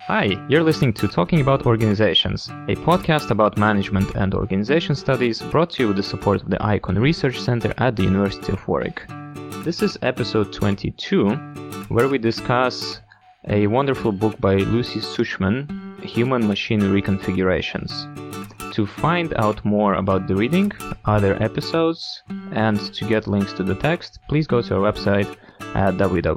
Hi, you're listening to Talking About Organizations, a podcast about management and organization studies brought to you with the support of the ICON Research Center at the University of Warwick. This is episode 22, where we discuss a wonderful book by Lucy Sussman, Human-Machine Reconfigurations. To find out more about the reading, other episodes, and to get links to the text, please go to our website at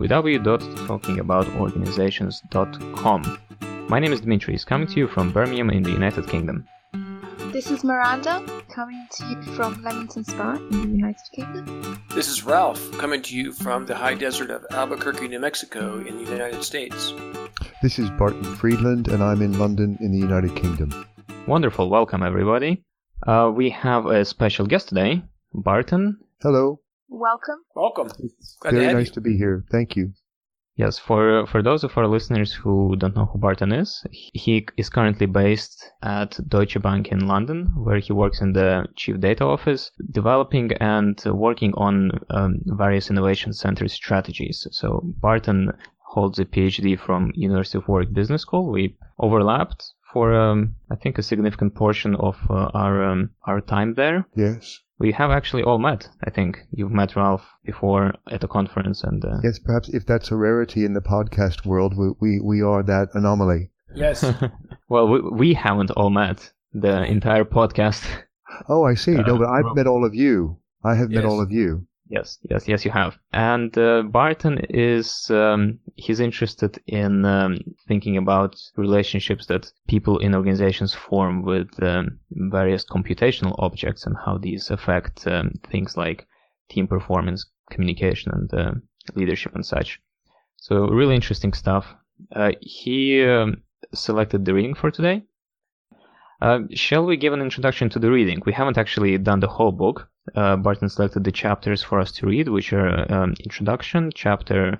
www.talkingaboutorganizations.com. My name is Dmitris, coming to you from Birmingham in the United Kingdom. This is Miranda, coming to you from Leamington Spa in the United Kingdom. This is Ralph, coming to you from the high desert of Albuquerque, New Mexico in the United States. This is Barton Friedland, and I'm in London in the United Kingdom. Wonderful, welcome everybody. We have a special guest today, Barton. Hello. Welcome. Welcome. It's Glad very to have nice you. to be here. Thank you. Yes, for those of our listeners who don't know who Barton is, he is currently based at Deutsche Bank in London, where he works in the Chief Data Office, developing and working on various innovation center strategies. So Barton holds a PhD from University of Warwick Business School. We overlapped for, I think, a significant portion of our time there. Yes. We have actually all met, I think. You've met Ralph before at a conference. And Yes, perhaps if that's a rarity in the podcast world, we are that anomaly. Yes. Well, we haven't all met, the entire podcast. Oh, I see. No, but I've met all of you. I have met Yes. all of you. Yes, you have. And Barton is, he's interested in thinking about relationships that people in organizations form with various computational objects and how these affect things like team performance, communication, and leadership and such. So really interesting stuff. He selected the reading for today. Shall we give an introduction to the reading? We haven't actually done the whole book. Barton selected the chapters for us to read, which are introduction, chapter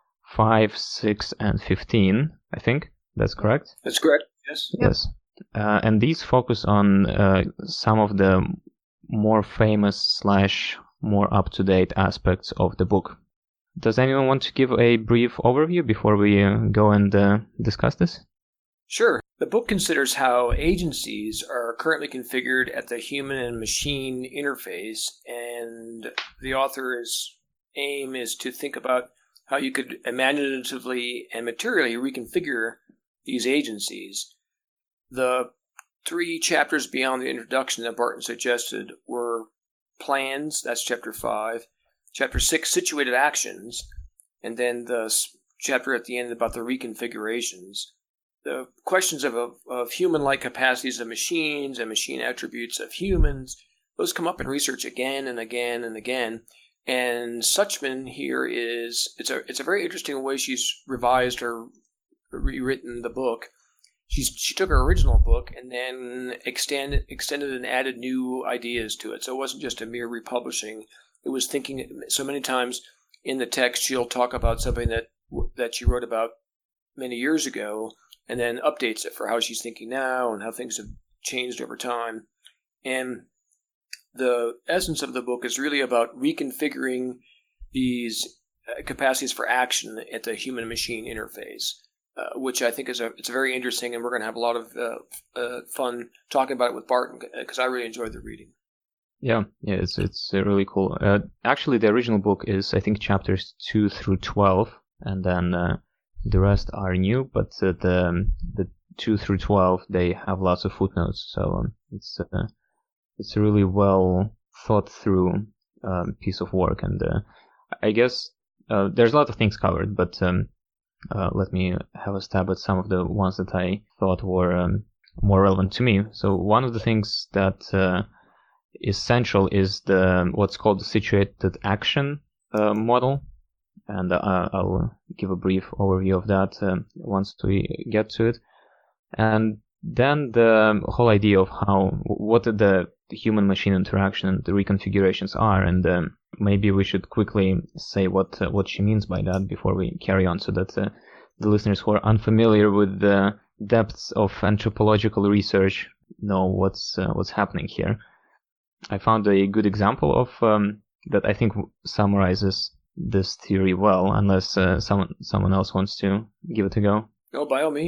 5, 6, and 15, I think. That's correct? That's correct. Yes. Yes. And these focus on some of the more famous / more up-to-date aspects of the book. Does anyone want to give a brief overview before we go and discuss this? Sure. The book considers how agencies are currently configured at the human and machine interface, and the author's aim is to think about how you could imaginatively and materially reconfigure these agencies. The 3 chapters beyond the introduction that Barton suggested were plans, that's chapter 5, chapter 6, situated actions, and then the chapter at the end about the reconfigurations. The questions of human-like capacities of machines and machine attributes of humans, those come up in research again and again and again. And Sussman here it's a very interesting way she's revised or rewritten the book. She took her original book and then extended and added new ideas to it. So it wasn't just a mere republishing. It was thinking. So many times in the text she'll talk about something that she wrote about many years ago, and then updates it for how she's thinking now and how things have changed over time. And the essence of the book is really about reconfiguring these capacities for action at the human-machine interface, which I think it's very interesting, and we're going to have a lot of fun talking about it with Barton, because I really enjoyed the reading. Yeah, it's really cool. Actually, the original book is, I think, chapters 2 through 12, and then the rest are new, but the 2 through 12, they have lots of footnotes, so it's a really well thought through piece of work, and I guess there's a lot of things covered, but let me have a stab at some of the ones that I thought were more relevant to me. So one of the things that is central is what's called the situated action model. And I'll give a brief overview of that once we get to it. And then the whole idea of what the human-machine interaction and the reconfigurations are, and maybe we should quickly say what she means by that before we carry on, so that the listeners who are unfamiliar with the depths of anthropological research know what's happening here. I found a good example of that I think summarizes this theory well, unless someone else wants to give it a go. No, by all means.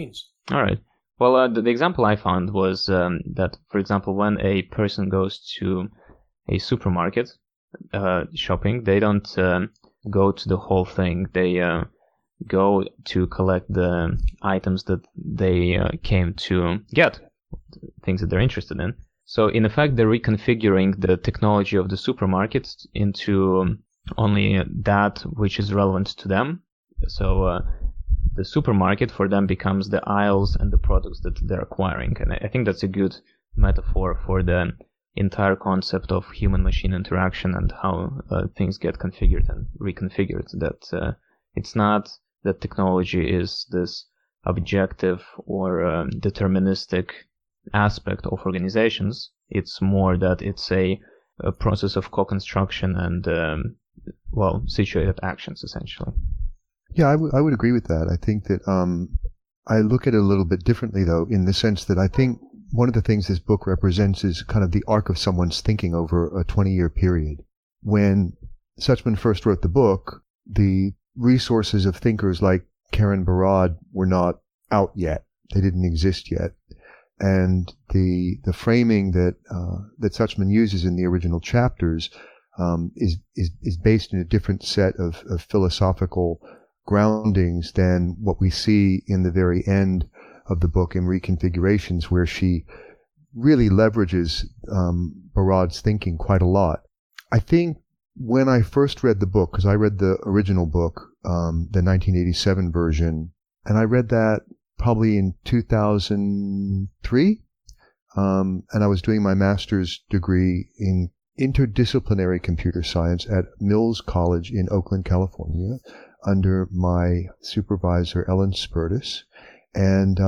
All right. Well, the example I found was that, for example, when a person goes to a supermarket shopping, they don't go to the whole thing. They go to collect the items that they came to get, things that they're interested in. So in effect, they're reconfiguring the technology of the supermarket into only that which is relevant to them. So the supermarket for them becomes the aisles and the products that they're acquiring. And I think that's a good metaphor for the entire concept of human-machine interaction and how things get configured and reconfigured. That it's not that technology is this objective or deterministic aspect of organizations. It's more that it's a process of co-construction and, situated actions, essentially. Yeah, I would agree with that. I think that I look at it a little bit differently, though, in the sense that I think one of the things this book represents is kind of the arc of someone's thinking over a 20-year period. When Suchman first wrote the book, the resources of thinkers like Karen Barad were not out yet. They didn't exist yet. And the framing that Suchman uses in the original chapters is based in a different set of philosophical groundings than what we see in the very end of the book in Reconfigurations, where she really leverages Barad's thinking quite a lot. I think when I first read the book, because I read the original book, the 1987 version, and I read that probably in 2003, and I was doing my master's degree in interdisciplinary computer science at Mills College in Oakland, California, under my supervisor, Ellen Spertus. And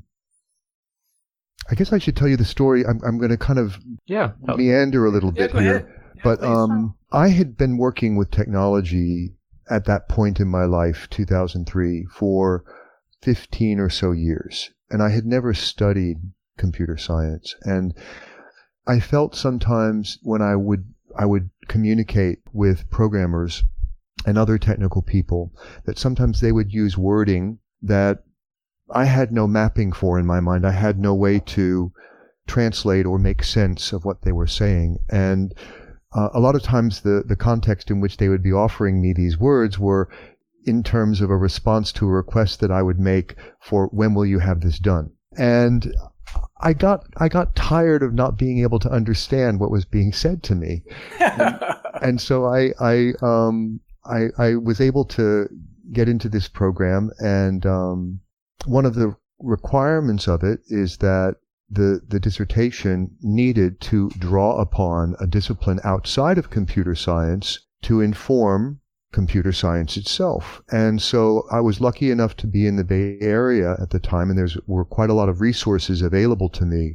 I guess I should tell you the story. I'm going to kind of meander a little bit here. But I had been working with technology at that point in my life, 2003, for 15 or so years. And I had never studied computer science. And I felt sometimes when I would communicate with programmers and other technical people that sometimes they would use wording that I had no mapping for in my mind. I had no way to translate or make sense of what they were saying. And a lot of times the context in which they would be offering me these words were in terms of a response to a request that I would make for when will you have this done? And I got tired of not being able to understand what was being said to me. And so I was able to get into this program, and one of the requirements of it is that the dissertation needed to draw upon a discipline outside of computer science to inform computer science itself. And so I was lucky enough to be in the Bay Area at the time, and there were quite a lot of resources available to me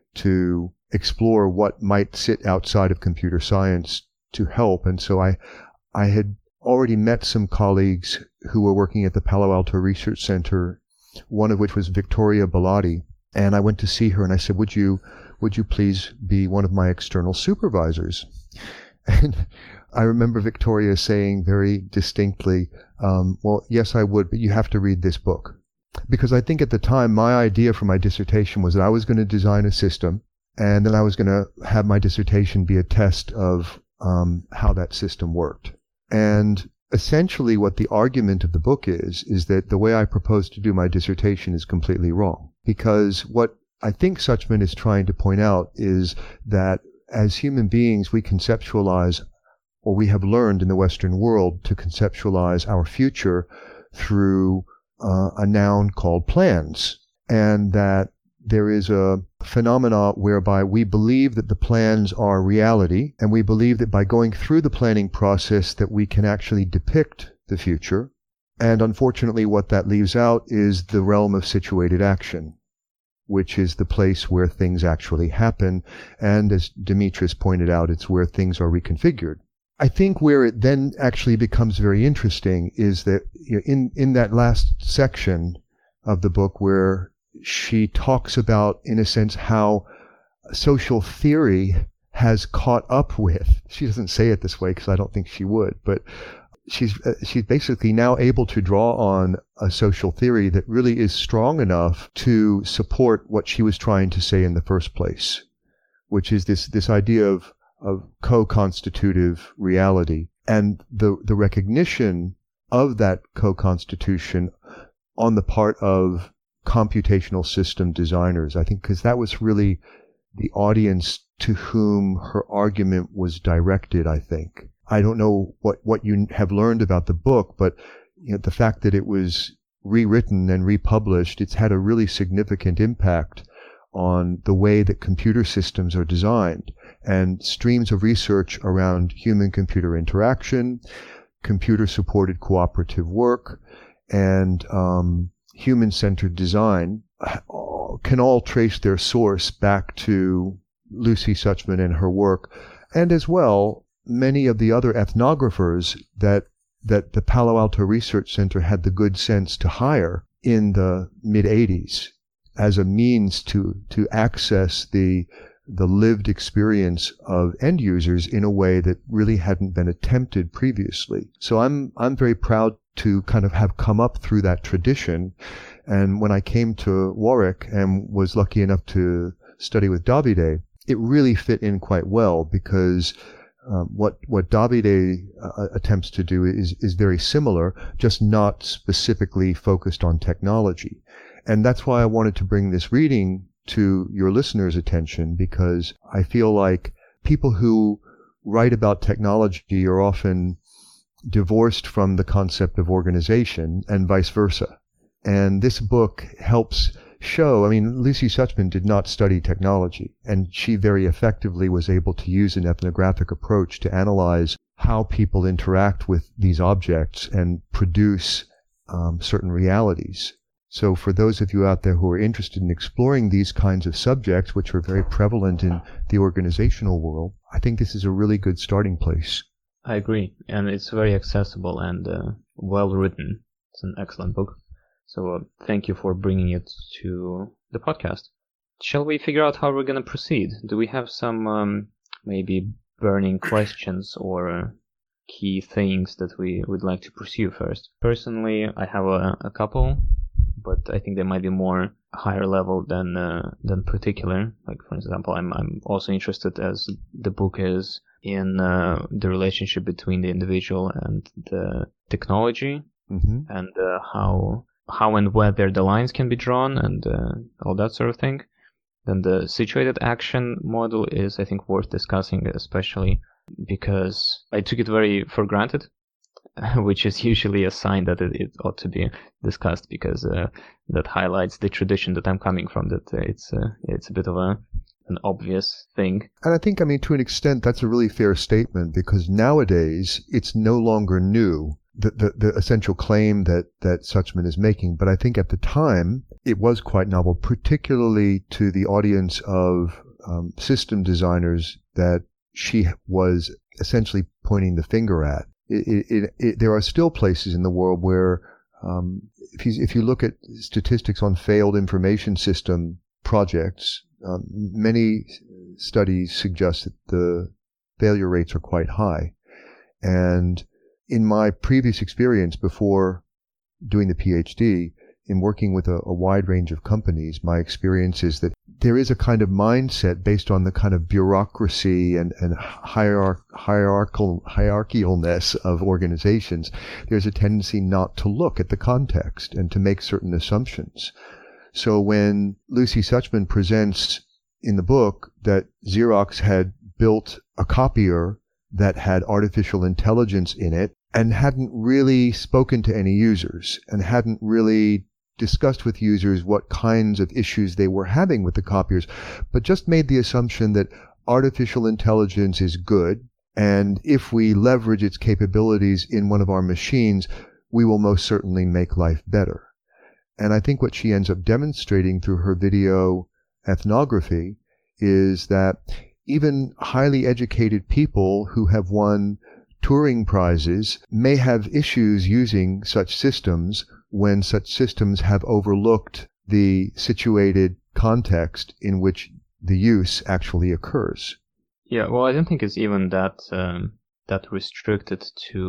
to explore what might sit outside of computer science to help. And so I had already met some colleagues who were working at the Palo Alto Research Center, one of which was Victoria Bellotti. And I went to see her and I said, would you please be one of my external supervisors? And I remember Victoria saying very distinctly, well, yes, I would, but you have to read this book. Because I think at the time, my idea for my dissertation was that I was going to design a system, and then I was going to have my dissertation be a test of how that system worked. And essentially what the argument of the book is that the way I propose to do my dissertation is completely wrong. Because what I think Suchman is trying to point out is that as human beings, we conceptualize, or we have learned in the Western world to conceptualize our future through a noun called plans. And that there is a phenomena whereby we believe that the plans are reality, and we believe that by going through the planning process that we can actually depict the future. And unfortunately, what that leaves out is the realm of situated action, which is the place where things actually happen. And as Demetrius pointed out, it's where things are reconfigured. I think where it then actually becomes very interesting is that in that last section of the book where she talks about, in a sense, how social theory has caught up with, she doesn't say it this way because I don't think she would, but she's basically now able to draw on a social theory that really is strong enough to support what she was trying to say in the first place, which is this idea of co-constitutive reality and the recognition of that co-constitution on the part of computational system designers. I think because that was really the audience to whom her argument was directed, I think. I don't know what you have learned about the book, but the fact that it was rewritten and republished, it's had a really significant impact on the way that computer systems are designed, and streams of research around human-computer interaction, computer-supported cooperative work, and human-centered design can all trace their source back to Lucy Suchman and her work, and as well many of the other ethnographers that the Palo Alto Research Center had the good sense to hire in the mid-'80s as a means to access the lived experience of end users in a way that really hadn't been attempted previously. So I'm very proud to kind of have come up through that tradition. And when I came to Warwick and was lucky enough to study with Davide, it really fit in quite well, because what Davide attempts to do is very similar, just not specifically focused on technology. And that's why I wanted to bring this reading to your listeners' attention, because I feel like people who write about technology are often divorced from the concept of organization and vice versa. And this book helps show, Lucy Suchman did not study technology, and she very effectively was able to use an ethnographic approach to analyze how people interact with these objects and produce certain realities. So for those of you out there who are interested in exploring these kinds of subjects, which are very prevalent in the organizational world, I think this is a really good starting place. I agree, and it's very accessible and well written. It's an excellent book. So thank you for bringing it to the podcast. Shall we figure out how we're going to proceed? Do we have some maybe burning questions or key things that we would like to pursue first? Personally, I have a couple, but I think they might be more higher level than particular. Like, for example, I'm also interested, as the book is, in the relationship between the individual and the technology, and how and whether the lines can be drawn and all that sort of thing. Then the situated action model is, I think, worth discussing, especially because I took it very for granted, which is usually a sign that it ought to be discussed, because that highlights the tradition that I'm coming from, that it's a bit of an obvious thing. And I think, to an extent, that's a really fair statement, because nowadays it's no longer new, the essential claim that Suchman is making. But I think at the time it was quite novel, particularly to the audience of system designers that she was essentially pointing the finger at. There are still places in the world where, if you look at statistics on failed information system projects, many studies suggest that the failure rates are quite high. And in my previous experience before doing the PhD, in working with a wide range of companies, my experience is that there is a kind of mindset based on the kind of bureaucracy and hierarchalness of organizations. There's a tendency not to look at the context and to make certain assumptions. So when Lucy Suchman presents in the book that Xerox had built a copier that had artificial intelligence in it and hadn't really spoken to any users and hadn't really discussed with users what kinds of issues they were having with the copiers, but just made the assumption that artificial intelligence is good, and if we leverage its capabilities in one of our machines, we will most certainly make life better. And I think what she ends up demonstrating through her video ethnography is that even highly educated people who have won Turing prizes may have issues using such systems when such systems have overlooked the situated context in which the use actually occurs. Yeah, well, I don't think it's even that restricted to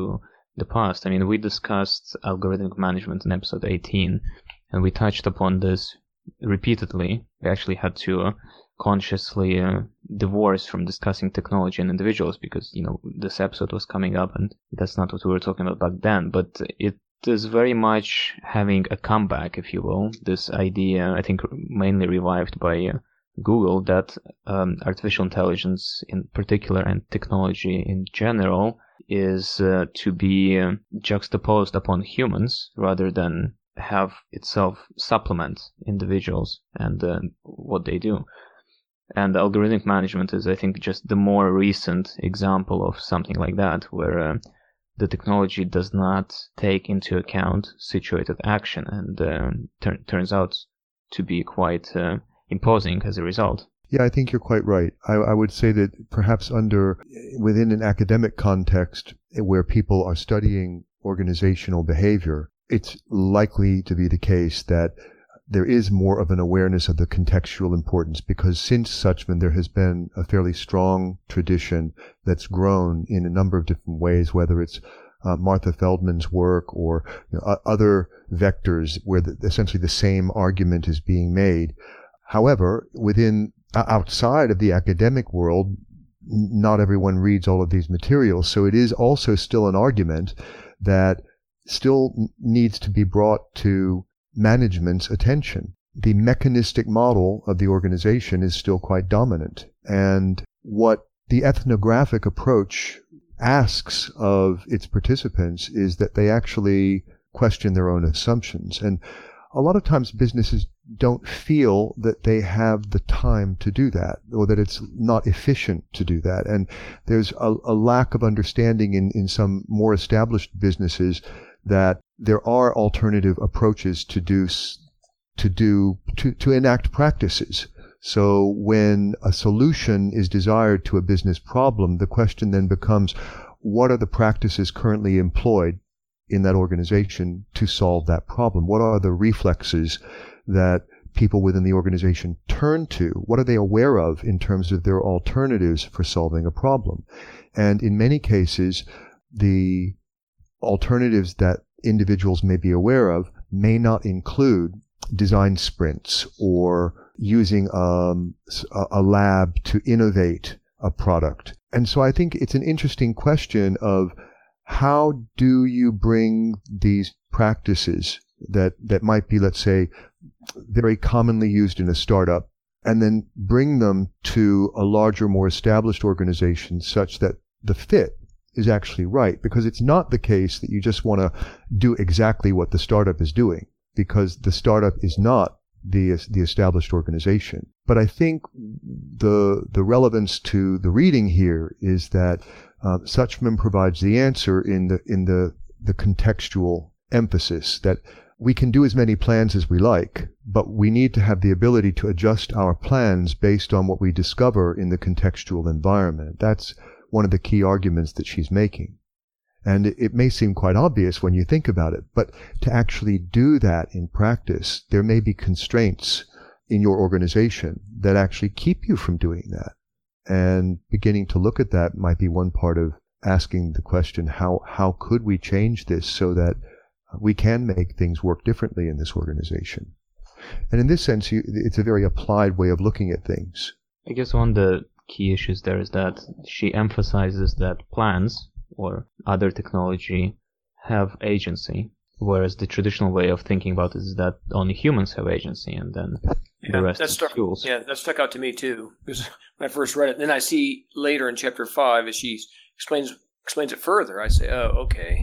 the past. I mean, we discussed algorithmic management in episode 18, and we touched upon this repeatedly. We actually had to consciously divorce from discussing technology and individuals because, this episode was coming up and that's not what we were talking about back then. But it is very much having a comeback, if you will. This idea, I think, mainly revived by Google, that artificial intelligence in particular and technology in general is to be juxtaposed upon humans rather than have itself supplement individuals and what they do. And algorithmic management is, I think, just the more recent example of something like that, where the technology does not take into account situated action and turns out to be quite imposing as a result. Yeah, I think you're quite right. I would say that perhaps within an academic context where people are studying organizational behavior, it's likely to be the case that there is more of an awareness of the contextual importance, because since Suchman there has been a fairly strong tradition that's grown in a number of different ways, whether it's Martha Feldman's work or other vectors where essentially the same argument is being made. However, outside of the academic world, not everyone reads all of these materials, so it is also still an argument that still needs to be brought to management's attention. The mechanistic model of the organization is still quite dominant. And what the ethnographic approach asks of its participants is that they actually question their own assumptions. And a lot of times businesses don't feel that they have the time to do that, or that it's not efficient to do that. And there's a lack of understanding in some more established businesses that there are alternative approaches to enact practices. So when a solution is desired to a business problem, the question then becomes, what are the practices currently employed in that organization to solve that problem? What are the reflexes that people within the organization turn to? What are they aware of in terms of their alternatives for solving a problem? And in many cases, the alternatives that individuals may be aware of may not include design sprints or using a lab to innovate a product. And so I think it's an interesting question of how do you bring these practices that might be, let's say, very commonly used in a startup, and then bring them to a larger, more established organization such that the fit is actually right. Because it's not the case that you just want to do exactly what the startup is doing, because the startup is not the established organization. But I think the relevance to the reading here is that Suchman provides the answer in the contextual emphasis that we can do as many plans as we like, but we need to have the ability to adjust our plans based on what we discover in the contextual environment. That's one of the key arguments that she's making. And it may seem quite obvious when you think about it, but to actually do that in practice, there may be constraints in your organization that actually keep you from doing that. And beginning to look at that might be one part of asking the question, how could we change this so that we can make things work differently in this organization? And in this sense, it's a very applied way of looking at things. I guess one of the key issues there is that she emphasizes that plans or other technology have agency, whereas the traditional way of thinking about it is that only humans have agency, and then the rest is tools. Yeah, that stuck out to me too, because when I first read it, and then I see later in chapter 5 as she explains it further, I say, oh, okay,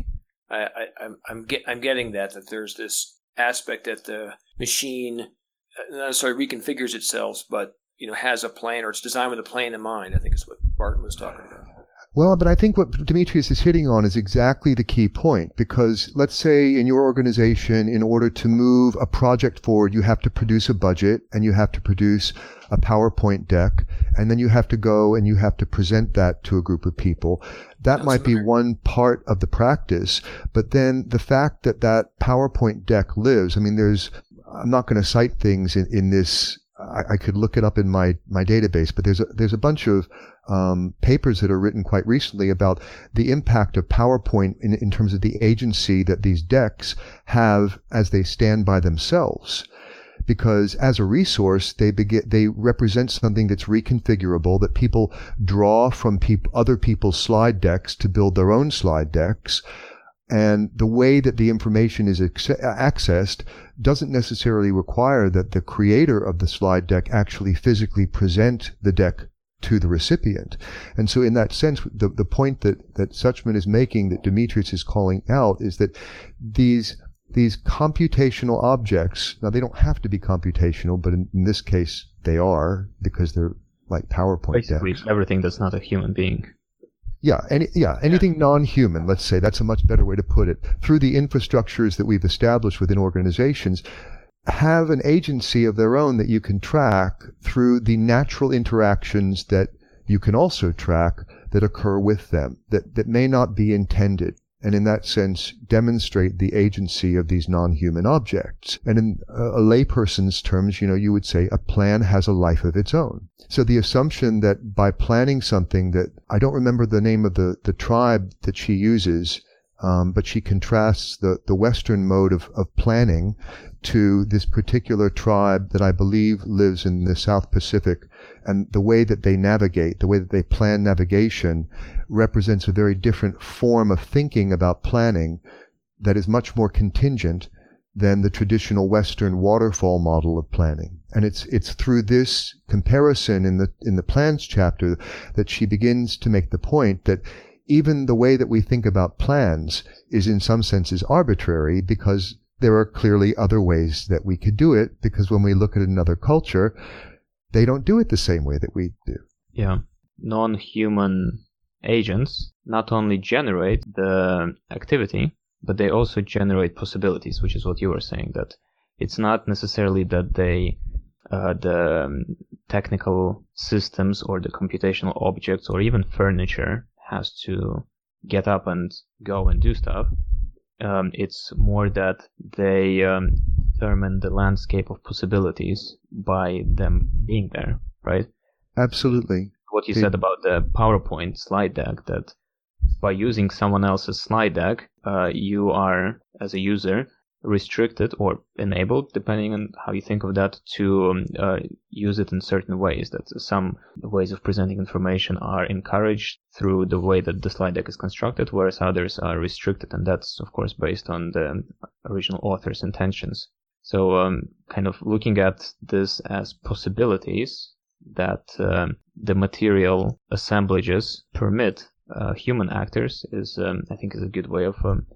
I'm getting that there's this aspect that the machine not necessarily reconfigures itself, but has a plan, or it's designed with a plan in mind. I think is what Barton was talking about. Well, but I think what Demetrius is hitting on is exactly the key point, because let's say in your organization, in order to move a project forward, you have to produce a budget and you have to produce a PowerPoint deck, and then you have to go and you have to present that to a group of people. That might be one part of the practice, but then the fact that PowerPoint deck lives, I'm not going to cite things in this I could look it up in my database, but there's a bunch of papers that are written quite recently about the impact of PowerPoint in terms of the agency that these decks have as they stand by themselves. Because as a resource, they represent something that's reconfigurable, that people draw from other people's slide decks to build their own slide decks. And the way that the information is accessed doesn't necessarily require that the creator of the slide deck actually physically present the deck to the recipient. And so in that sense, the point that Suchman is making, that Demetrius is calling out, is that these computational objects, now they don't have to be computational, but in this case they are, because they're like PowerPoint basically decks. Everything that's not a human being. Anything non-human, let's say, that's a much better way to put it, through the infrastructures that we've established within organizations, have an agency of their own that you can track through the natural interactions that you can also track that occur with them, that may not be intended, and in that sense demonstrate the agency of these non-human objects. And in a layperson's terms, you would say a plan has a life of its own. So the assumption that by planning something that, I don't remember the name of the tribe that she uses, but she contrasts the Western mode of planning to this particular tribe that I believe lives in the South Pacific, and the way that they navigate, the way that they plan navigation, represents a very different form of thinking about planning that is much more contingent than the traditional Western waterfall model of planning. And it's through this comparison in the plans chapter that she begins to make the point that even the way that we think about plans is in some senses arbitrary, because there are clearly other ways that we could do it, because when we look at another culture, they don't do it the same way that we do. Yeah. Non-human agents not only generate the activity, but they also generate possibilities, which is what you were saying, that it's not necessarily that they the technical systems or the computational objects or even furniture has to get up and go and do stuff. It's more that they determine the landscape of possibilities by them being there, right? Absolutely. What you said about the PowerPoint slide deck, that by using someone else's slide deck, you are, as a user, restricted or enabled, depending on how you think of that, to use it in certain ways. That some ways of presenting information are encouraged through the way that the slide deck is constructed, whereas others are restricted, and that's of course based on the original author's intentions. So kind of looking at this as possibilities that the material assemblages permit human actors is, I think, is a good way of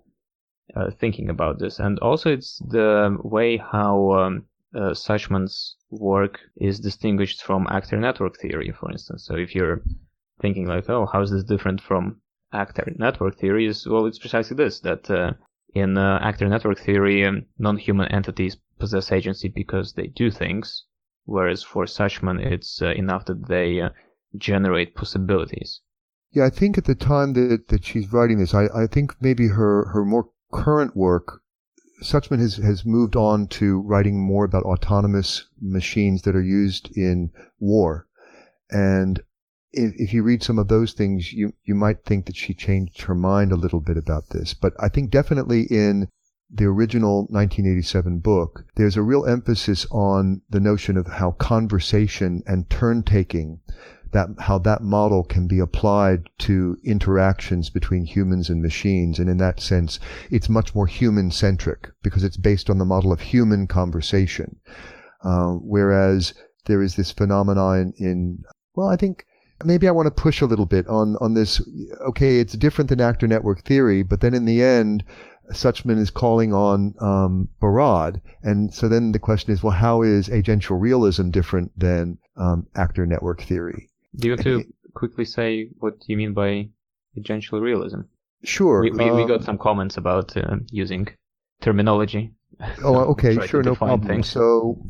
thinking about this. And also it's the way how Suchman's work is distinguished from actor network theory, for instance. So if you're thinking like, oh, how is this different from actor network theory? Well, it's precisely this, that in actor network theory, non-human entities possess agency because they do things, whereas for Suchman, it's enough that they generate possibilities. Yeah, I think at the time that she's writing this, I think maybe her more current work, Suchman has moved on to writing more about autonomous machines that are used in war. And if you read some of those things, you might think that she changed her mind a little bit about this. But I think definitely in the original 1987 book, there's a real emphasis on the notion of how conversation and turn-taking, how that model can be applied to interactions between humans and machines. And in that sense, it's much more human-centric because it's based on the model of human conversation. Whereas there is this phenomenon I think maybe I want to push a little bit on this. Okay, it's different than actor network theory, but then in the end, Suchman is calling on Barad. And so then the question is, well, how is agential realism different than actor network theory? Do you want to quickly say what you mean by agential realism? Sure. We got some comments about using terminology. Oh, okay, sure, no problem. Things. So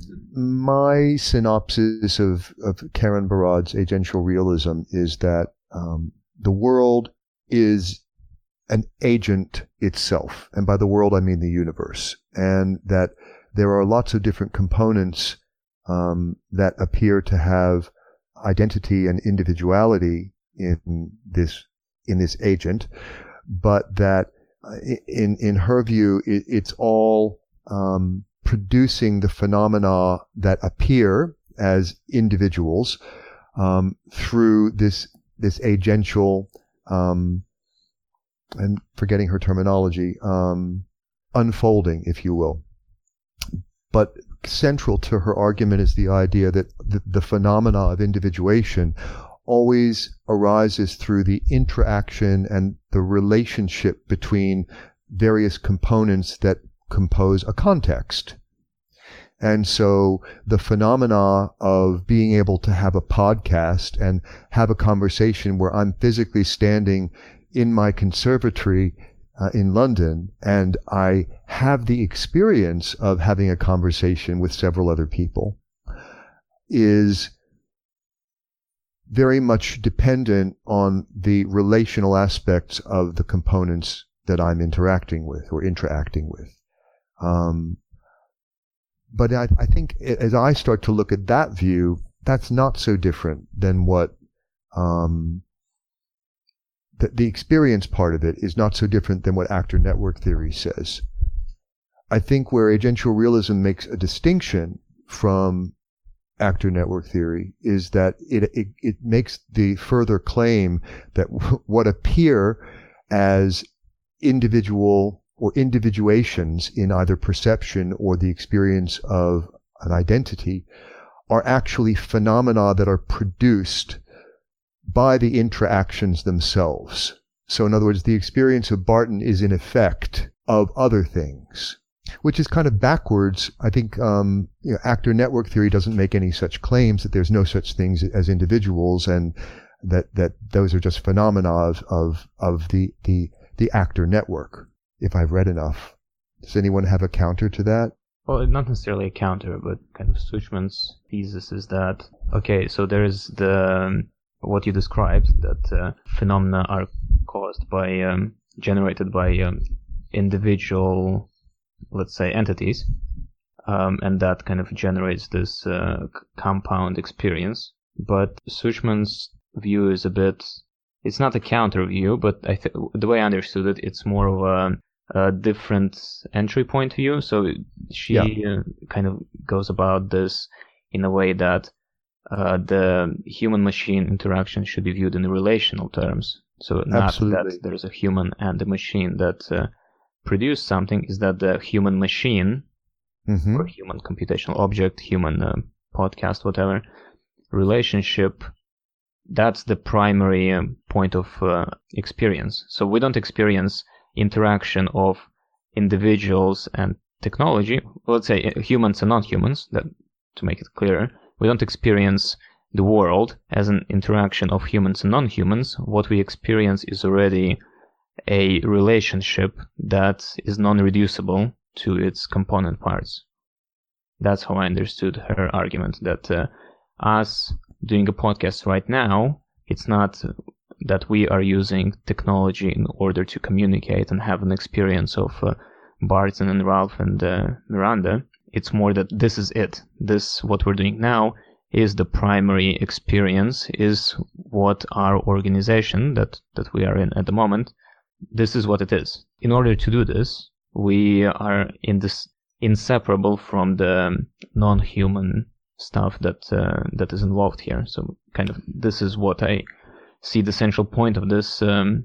my synopsis of Karen Barad's agential realism is that the world is an agent itself. And by the world, I mean the universe. And that there are lots of different components that appear to have identity and individuality in this agent, but that in her view, it's all producing the phenomena that appear as individuals through this agential, and forgetting her terminology, unfolding, if you will. But central to her argument is the idea that the phenomena of individuation always arises through the interaction and the relationship between various components that compose a context. And so the phenomena of being able to have a podcast and have a conversation where I'm physically standing in my conservatory in London, and I have the experience of having a conversation with several other people, is very much dependent on the relational aspects of the components that I'm interacting with. But I think as I start to look at that view, that's not so different than what the experience part of it is not so different than what actor network theory says. I think where agential realism makes a distinction from actor network theory is that it makes the further claim that what appear as individual or individuations in either perception or the experience of an identity are actually phenomena that are produced by the interactions themselves. So in other words, the experience of Barton is an effect of other things, which is kind of backwards. I think actor network theory doesn't make any such claims that there's no such things as individuals, and that those are just phenomena of the actor network, if I've read enough. Does anyone have a counter to that? Well, not necessarily a counter, but kind of Suchman's thesis is that, okay, so there is what you described, that phenomena are caused by, generated by individual, let's say, entities, and that kind of generates this compound experience. But Suchman's view is it's not a counter view, but the way I understood it, it's more of a different entry point view. So she kind of goes about this in a way that the human-machine interaction should be viewed in relational terms. So not Absolutely. that there's a human and a machine that produce something, is that the human machine, or human computational object, human podcast, whatever, relationship, that's the primary point of experience. So we don't experience interaction of individuals and technology. Let's say humans and non-humans, to make it clearer. We don't experience the world as an interaction of humans and non-humans. What we experience is already a relationship that is non-reducible to its component parts. That's how I understood her argument, that us doing a podcast right now, it's not that we are using technology in order to communicate and have an experience of Barton and Ralph and Miranda. It's more that this is it. What we're doing now is the primary experience, is what our organization that we are in at the moment, this is what it is. In order to do this, we are inseparable from the non-human stuff that is involved here. So kind of this is what I see the central point of this, and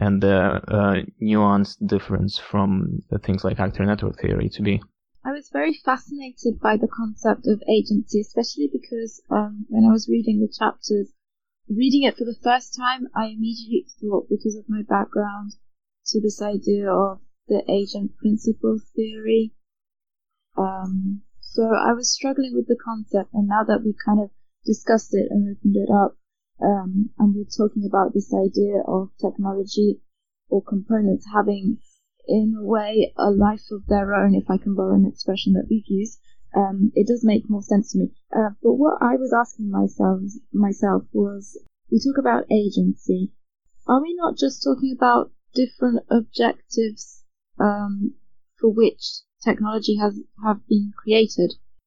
the nuanced difference from the things like actor network theory to be. I was very fascinated by the concept of agency, especially because when I was reading the chapters, reading it for the first time, I immediately thought, because of my background, to this idea of the agent principle theory. So I was struggling with the concept, and now that we kind of discussed it and opened it up, and we're talking about this idea of technology or components having, in a way, a life of their own, if I can borrow an expression that we've used, it does make more sense to me. But what I was asking myself was, we talk about agency. Are we not just talking about different objectives for which technology have been created?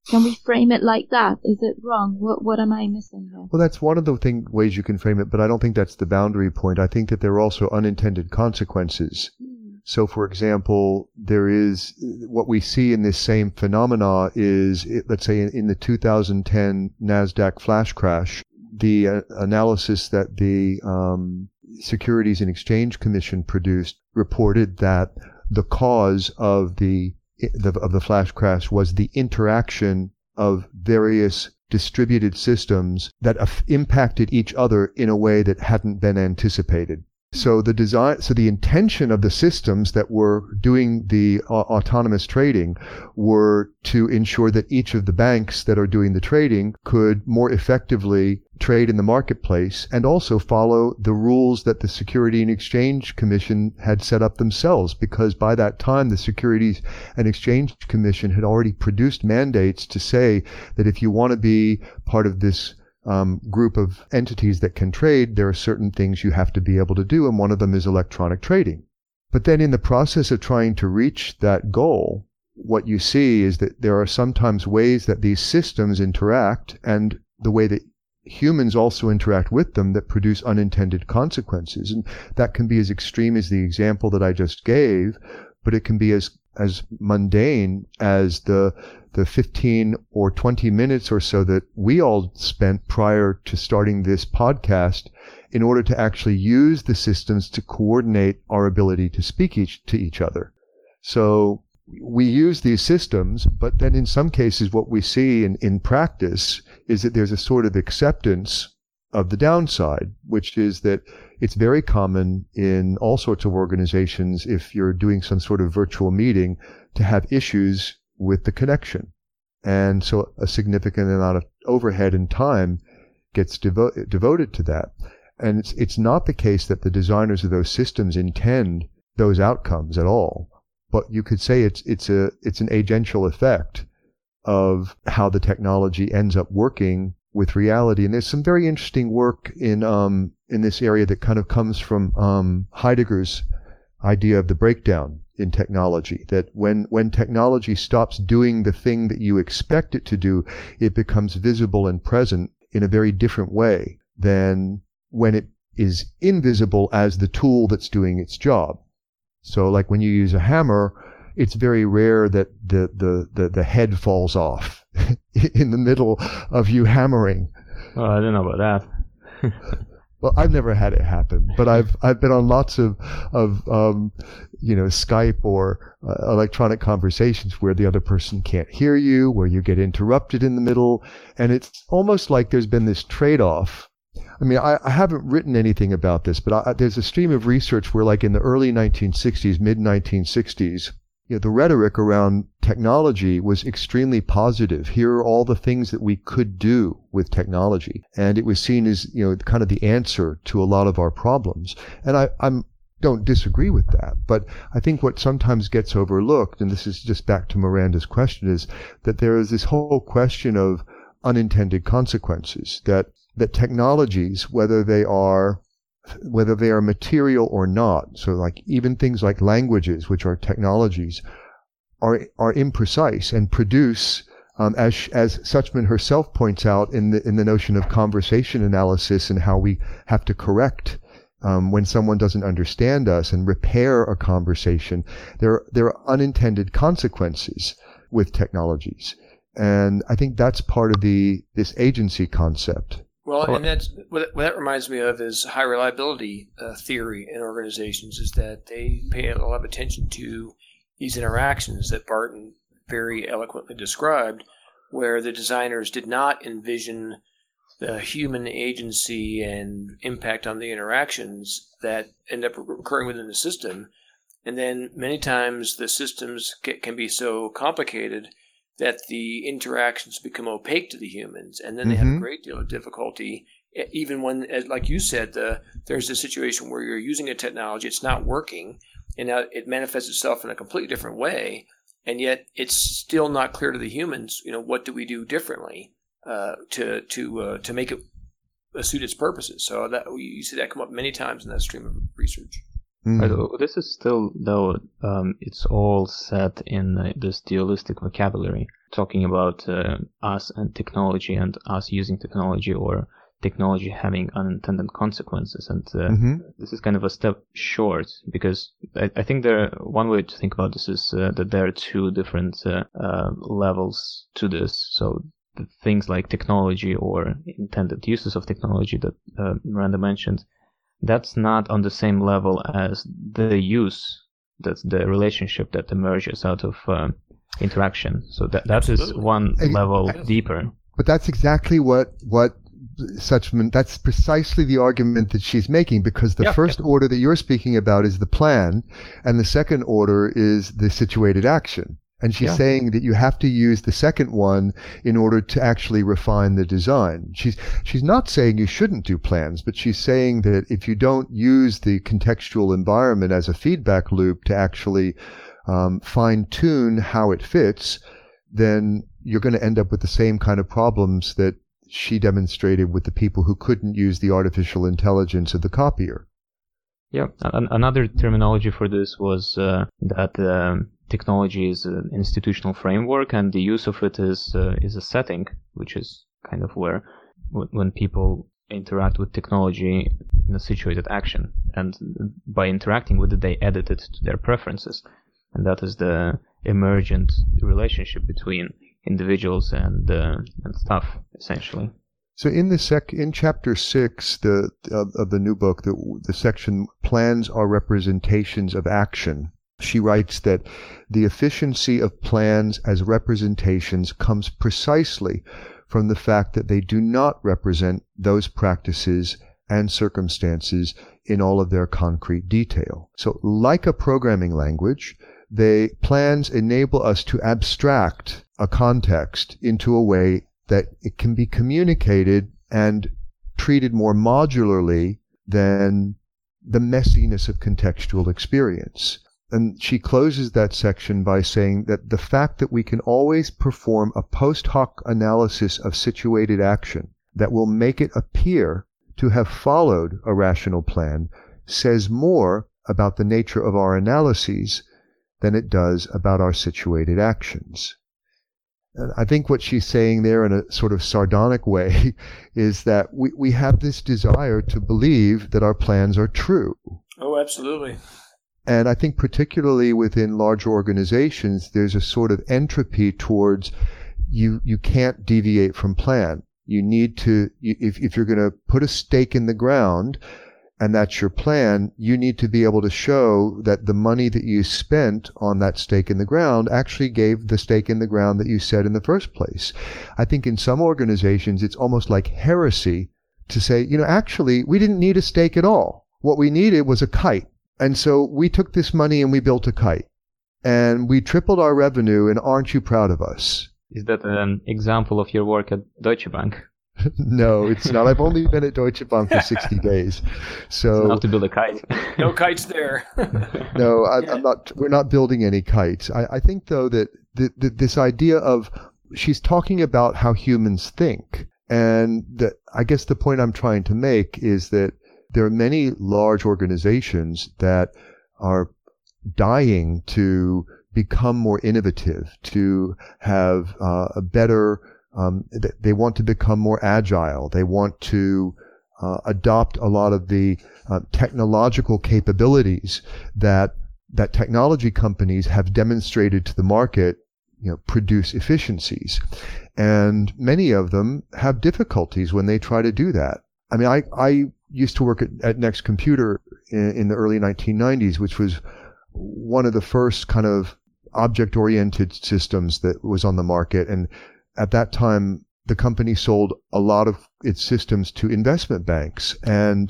Can we frame it like that? Is it wrong? What am I missing here? Well, that's one of the ways you can frame it, but I don't think that's the boundary point. I think that there are also unintended consequences. So, for example, there is what we see in this same phenomena is, let's say, in the 2010 NASDAQ flash crash, the analysis that the Securities and Exchange Commission produced reported that the cause of the flash crash was the interaction of various distributed systems that impacted each other in a way that hadn't been anticipated. So the intention of the systems that were doing the autonomous trading were to ensure that each of the banks that are doing the trading could more effectively trade in the marketplace and also follow the rules that the Securities and Exchange Commission had set up themselves, because by that time the Securities and Exchange Commission had already produced mandates to say that if you want to be part of this group of entities that can trade, there are certain things you have to be able to do, and one of them is electronic trading. But then in the process of trying to reach that goal, what you see is that there are sometimes ways that these systems interact and the way that humans also interact with them that produce unintended consequences. And that can be as extreme as the example that I just gave, but it can be as mundane as the 15 or 20 minutes or so that we all spent prior to starting this podcast in order to actually use the systems to coordinate our ability to speak to each other. So we use these systems, but then in some cases what we see in practice is that there's a sort of acceptance of the downside, which is that it's very common in all sorts of organizations, if you're doing some sort of virtual meeting, to have issues with the connection. And so a significant amount of overhead and time gets devoted to that. And it's not the case that the designers of those systems intend those outcomes at all. But you could say it's an agential effect of how the technology ends up working with reality. And there's some very interesting work in this area that kind of comes from Heidegger's idea of the breakdown in technology, that when technology stops doing the thing that you expect it to do, it becomes visible and present in a very different way than when it is invisible as the tool that's doing its job. So like when you use a hammer, it's very rare that the head falls off in the middle of you hammering. Well, I don't know about that. Well, I've never had it happen, but I've been on lots of Skype or electronic conversations where the other person can't hear you, where you get interrupted in the middle, and it's almost like there's been this trade-off. I mean, I haven't written anything about this, but there's a stream of research where, like in the early 1960s, mid-1960s, the rhetoric around technology was extremely positive. Here are all the things that we could do with technology. And it was seen as, kind of the answer to a lot of our problems. And I don't disagree with that. But I think what sometimes gets overlooked, and this is just back to Miranda's question, is that there is this whole question of unintended consequences, that technologies, whether they are material or not, so like even things like languages, which are technologies, are imprecise and produce, as Suchman herself points out in the notion of conversation analysis and how we have to correct when someone doesn't understand us and repair a conversation. There are unintended consequences with technologies, and I think that's part of this agency concept. Well, and that's what that reminds me of is high reliability theory in organizations, is that they pay a lot of attention to these interactions that Barton very eloquently described, where the designers did not envision the human agency and impact on the interactions that end up occurring within the system. And then many times the systems can be so complicated that the interactions become opaque to the humans, and then they have a great deal of difficulty, even when, like you said, there's a situation where you're using a technology, it's not working, and now it manifests itself in a completely different way, and yet it's still not clear to the humans, what do we do differently to make it suit its purposes. So that you see that come up many times in that stream of research. This is still, though, it's all set in this dualistic vocabulary. talking about us and technology and us using technology or technology having unintended consequences. And this is kind of a step short, because I think one way to think about this is that there are two different levels to this. So the things like technology or intended uses of technology that Miranda mentioned, that's not on the same level as the use, that's the relationship that emerges out of interaction. So that is one level deeper. But that's exactly what Suchman, that's precisely the argument that she's making, because the first order that you're speaking about is the plan, and the second order is the situated action. And she's saying that you have to use the second one in order to actually refine the design. She's not saying you shouldn't do plans, but she's saying that if you don't use the contextual environment as a feedback loop to actually fine-tune how it fits, then you're going to end up with the same kind of problems that she demonstrated with the people who couldn't use the artificial intelligence of the copier. Yeah, another terminology for this was that technology is an institutional framework, and the use of it is a setting, which is kind of where when people interact with technology in a situated action, and by interacting with it, they edit it to their preferences, and that is the emergent relationship between individuals and stuff, essentially. So in chapter 6 of the new book, the section "Plans are representations of action," she writes that the efficiency of plans as representations comes precisely from the fact that they do not represent those practices and circumstances in all of their concrete detail. So like a programming language, plans enable us to abstract a context into a way that it can be communicated and treated more modularly than the messiness of contextual experience. And she closes that section by saying that the fact that we can always perform a post hoc analysis of situated action that will make it appear to have followed a rational plan says more about the nature of our analyses than it does about our situated actions. And I think what she's saying there in a sort of sardonic way is that we have this desire to believe that our plans are true. Oh, absolutely. And I think particularly within large organizations, there's a sort of entropy towards you can't deviate from plan. You need to, if you're going to put a stake in the ground, and that's your plan, you need to be able to show that the money that you spent on that stake in the ground actually gave the stake in the ground that you set in the first place. I think in some organizations, it's almost like heresy to say, actually, we didn't need a stake at all. What we needed was a kite. And so we took this money and we built a kite. And we tripled our revenue, and aren't you proud of us? Is that an example of your work at Deutsche Bank? No, it's not. I've only been at Deutsche Bank for 60 days. So it's not to build a kite. No kites there. No, I'm not. We're not building any kites. I think, though, that this idea of she's talking about how humans think. And that I guess the point I'm trying to make is that there are many large organizations that are dying to become more innovative, to have a better they want to become more agile. They want to adopt a lot of the technological capabilities that technology companies have demonstrated to the market, produce efficiencies. And many of them have difficulties when they try to do that. I mean, I used to work at Next Computer in the early 1990s, which was one of the first kind of object-oriented systems that was on the market. And at that time, the company sold a lot of its systems to investment banks. And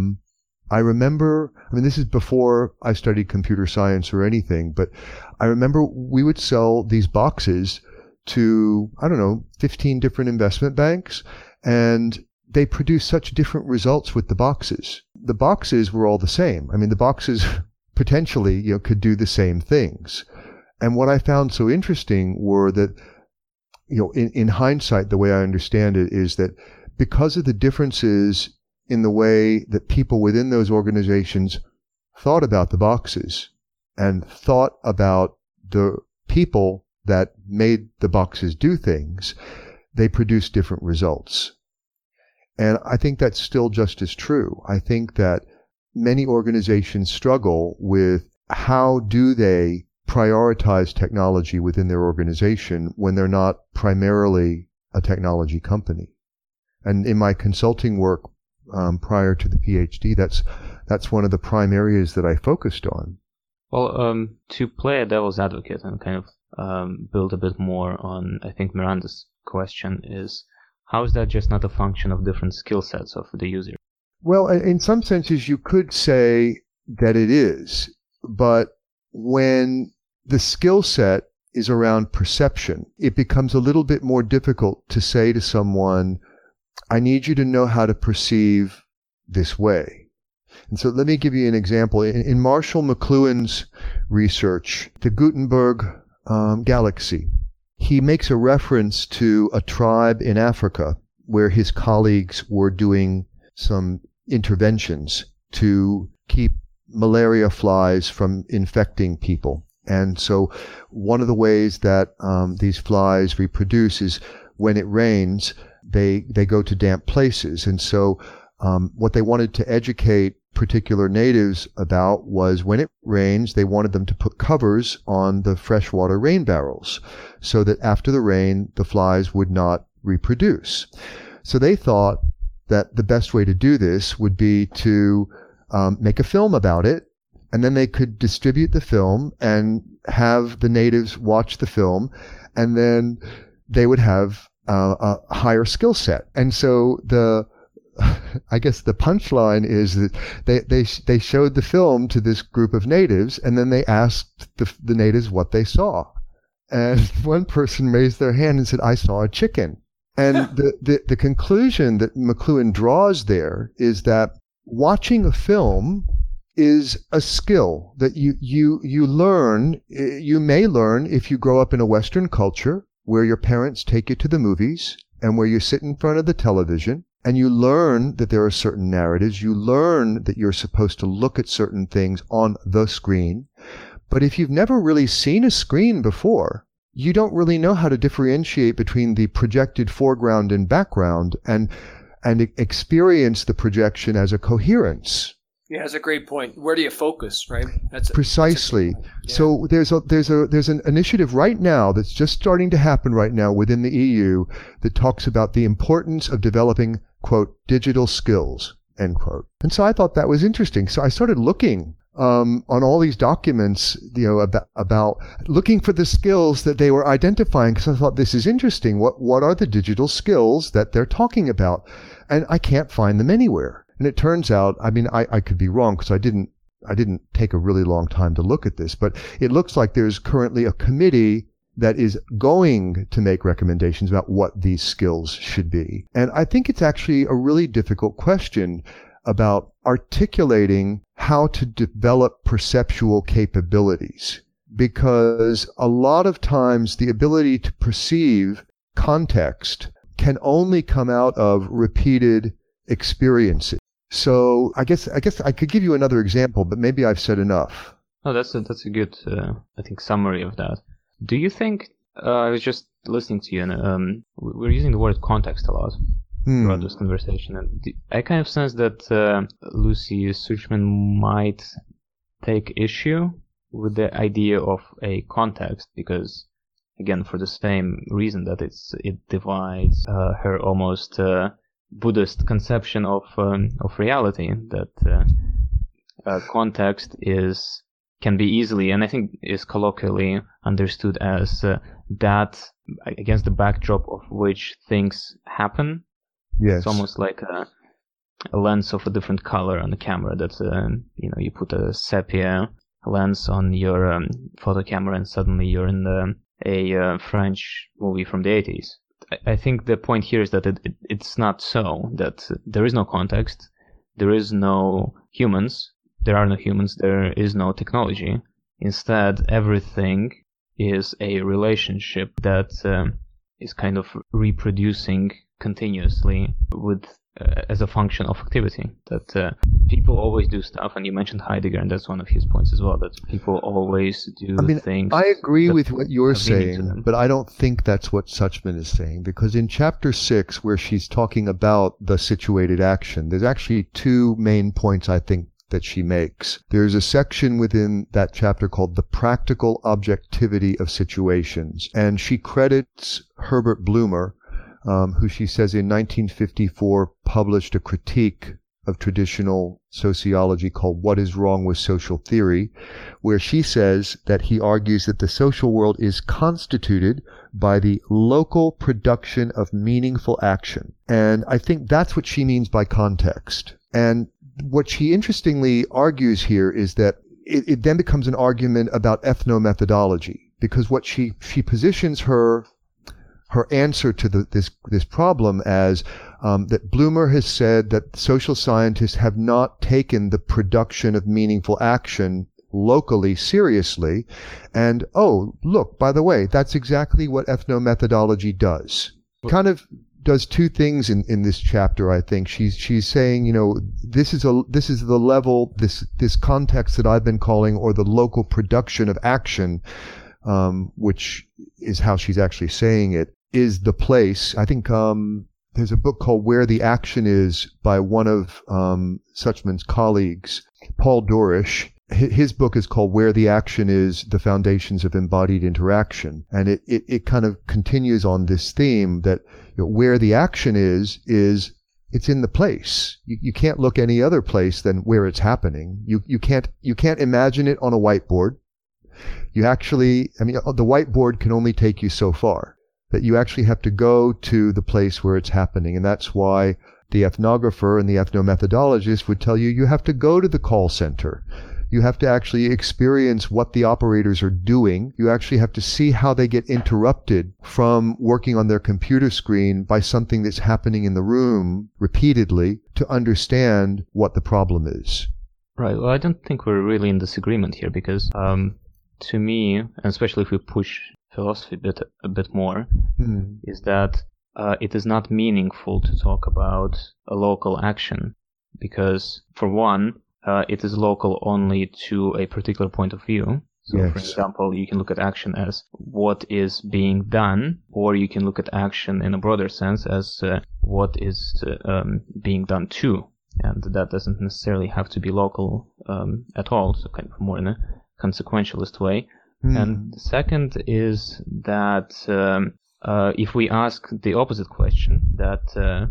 I remember, this is before I studied computer science or anything, but I remember we would sell these boxes to, 15 different investment banks, and they produced such different results with the boxes. The boxes were all the same. The boxes potentially, could do the same things. And what I found so interesting were that, in hindsight, the way I understand it is that because of the differences in the way that people within those organizations thought about the boxes and thought about the people that made the boxes do things, they produced different results. And I think that's still just as true. I think that many organizations struggle with how do they prioritize technology within their organization when they're not primarily a technology company. And in my consulting work prior to the PhD, that's one of the prime areas that I focused on. Well, to play a devil's advocate and kind of build a bit more on, I think, Miranda's question is, how is that just not a function of different skill sets of the user? Well, in some senses, you could say that it is. But when the skill set is around perception, it becomes a little bit more difficult to say to someone, I need you to know how to perceive this way. And so let me give you an example. In Marshall McLuhan's research, the Gutenberg galaxy, he makes a reference to a tribe in Africa where his colleagues were doing some interventions to keep malaria flies from infecting people. And so one of the ways that these flies reproduce is when it rains, they go to damp places. And so what they wanted to educate particular natives about was when it rains, they wanted them to put covers on the freshwater rain barrels so that after the rain, the flies would not reproduce. So they thought that the best way to do this would be to make a film about it, and then they could distribute the film and have the natives watch the film, and then they would have a higher skill set. And so I guess the punchline is that they showed the film to this group of natives, and then they asked the natives what they saw. And one person raised their hand and said, I saw a chicken. And the conclusion that McLuhan draws there is that watching a film is a skill that you learn. You may learn if you grow up in a Western culture where your parents take you to the movies and where you sit in front of the television. And you learn that there are certain narratives. You learn that you're supposed to look at certain things on the screen. But if you've never really seen a screen before, you don't really know how to differentiate between the projected foreground and background and experience the projection as a coherence. Yeah, that's a great point. Where do you focus, right? Precisely. Yeah. So there's an initiative right now that's just starting to happen right now within the EU that talks about the importance of developing, quote, digital skills, end quote. And so I thought that was interesting. So I started looking on all these documents, about looking for the skills that they were identifying, because I thought this is interesting. What are the digital skills that they're talking about? And I can't find them anywhere. And it turns out, I could be wrong because I didn't take a really long time to look at this, but it looks like there's currently a committee that is going to make recommendations about what these skills should be. And I think it's actually a really difficult question about articulating how to develop perceptual capabilities, because a lot of times the ability to perceive context can only come out of repeated experiences. So I guess I could give you another example, but maybe I've said enough. Oh, that's a good, I think, summary of that. Do you think, I was just listening to you, and we're using the word context a lot throughout this conversation, and I kind of sense that Lucy Suchman might take issue with the idea of a context, because, again, for the same reason that it divides her almost Buddhist conception of reality, that context can be easily, and I think is colloquially understood as that against the backdrop of which things happen. Yes. It's almost like a lens of a different color on the camera. That you put a sepia lens on your photo camera, and suddenly you're in a French movie from the 80s. I think the point here is that it's not so, that there is no context, there is no humans, there are no humans, there is no technology. Instead, everything is a relationship that is kind of reproducing continuously with as a function of activity. That people always do stuff, and you mentioned Heidegger, and that's one of his points as well, that people always do things. I agree with what you're saying, but I don't think that's what Suchman is saying, because in chapter 6, where she's talking about the situated action, there's actually two main points I think that she makes. There's a section within that chapter called The Practical Objectivity of Situations, and she credits Herbert Blumer, who she says in 1954 published a critique of traditional sociology called What is Wrong with Social Theory, where she says that he argues that the social world is constituted by the local production of meaningful action. And I think that's what she means by context. And what she interestingly argues here is that it then becomes an argument about ethnomethodology, because what she positions her answer to this problem as that Blumer has said that social scientists have not taken the production of meaningful action locally seriously, and oh, look, by the way, that's exactly what ethnomethodology does. Kind of does two things in this chapter, I think. She's saying, you know, this is the level, this context that I've been calling, or the local production of action, which is how she's actually saying it, is the place. I think there's a book called Where the Action Is by one of Suchman's colleagues, Paul Dorish. His book is called Where the Action Is, The Foundations of Embodied Interaction. And it kind of continues on this theme that, you know, where the action is it's in the place. You can't look any other place than where it's happening. You can't imagine it on a whiteboard. The whiteboard can only take you so far. That you actually have to go to the place where it's happening. And that's why the ethnographer and the ethnomethodologist would tell you have to go to the call center. You have to actually experience what the operators are doing. You actually have to see how they get interrupted from working on their computer screen by something that's happening in the room repeatedly to understand what the problem is. Right. Well, I don't think we're really in disagreement here, because to me, and especially if we push philosophy a bit more, is that it is not meaningful to talk about a local action, because for one, it is local only to a particular point of view. So, yes. For example, you can look at action as what is being done, or you can look at action in a broader sense as what is being done to, and that doesn't necessarily have to be local at all, so kind of more in a consequentialist way. And the second is that if we ask the opposite question, that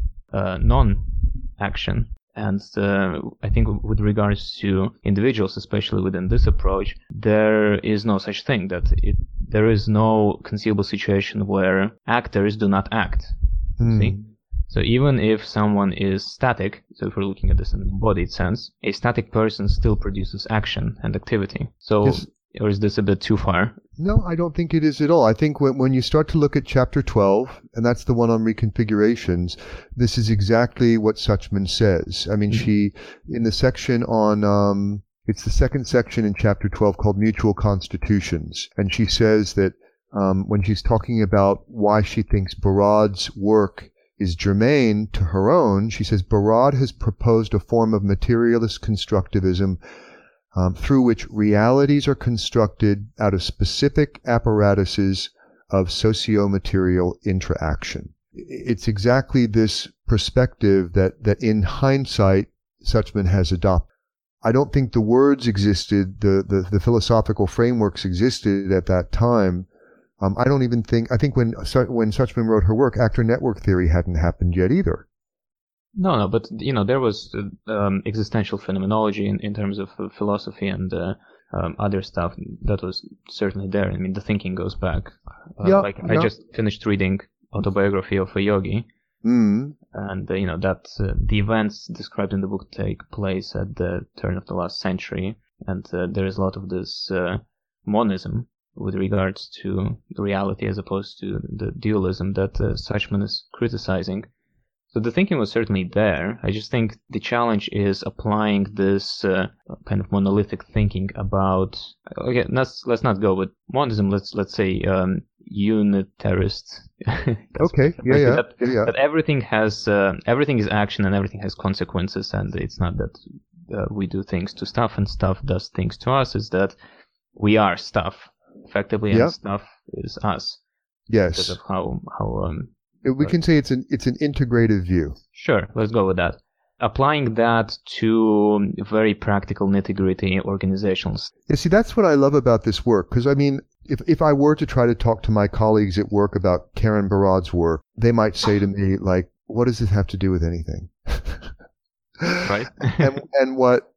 non-action, and I think with regards to individuals, especially within this approach, there is no such thing, that there is no conceivable situation where actors do not act. See? So even if someone is static, so if we're looking at this in an embodied sense, a static person still produces action and activity. So... Yes. Or is this a bit too far? No, I don't think it is at all. I think when you start to look at chapter 12, and that's the one on reconfigurations, this is exactly what Suchman says. I mean, she, in the section on, it's the second section in chapter 12 called Mutual Constitutions. And she says that when she's talking about why she thinks Barad's work is germane to her own, she says Barad has proposed a form of materialist constructivism through which realities are constructed out of specific apparatuses of socio-material interaction. It's exactly this perspective that in hindsight, Suchman has adopted. I don't think the words existed, the philosophical frameworks existed at that time. I think when Suchman wrote her work, actor network theory hadn't happened yet either. No, but there was existential phenomenology in terms of philosophy and other stuff that was certainly there. I mean, the thinking goes back. I just finished reading Autobiography of a Yogi, and that the events described in the book take place at the turn of the last century, and there is a lot of this monism with regards to the reality as opposed to the dualism that Suchman is criticizing. So the thinking was certainly there. I just think the challenge is applying this kind of monolithic thinking about. Okay, let's not go with monism. Let's say unitarist. Okay, yeah. That everything is action and everything has consequences, and it's not that we do things to stuff and stuff does things to us. It's that we are stuff effectively, and stuff is us. Yes. Because of how we can say it's an integrative view. Sure, let's go with that. Applying that to very practical nitty-gritty organizations. Yeah, see, that's what I love about this work, because I mean, if I were to try to talk to my colleagues at work about Karen Barad's work, they might say to me, like, what does this have to do with anything? Right. and what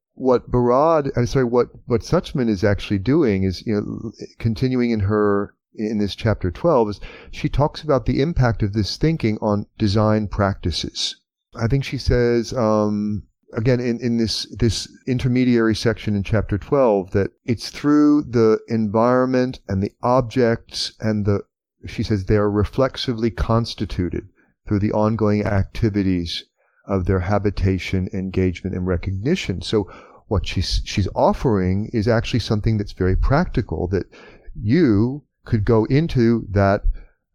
Suchman is actually doing is, continuing in this chapter 12, is she talks about the impact of this thinking on design practices. I think she says, again, in this intermediary section in chapter 12, that it's through the environment and the objects she says they are reflexively constituted through the ongoing activities of their habitation, engagement, and recognition. So what she's offering is actually something that's very practical, that you could go into that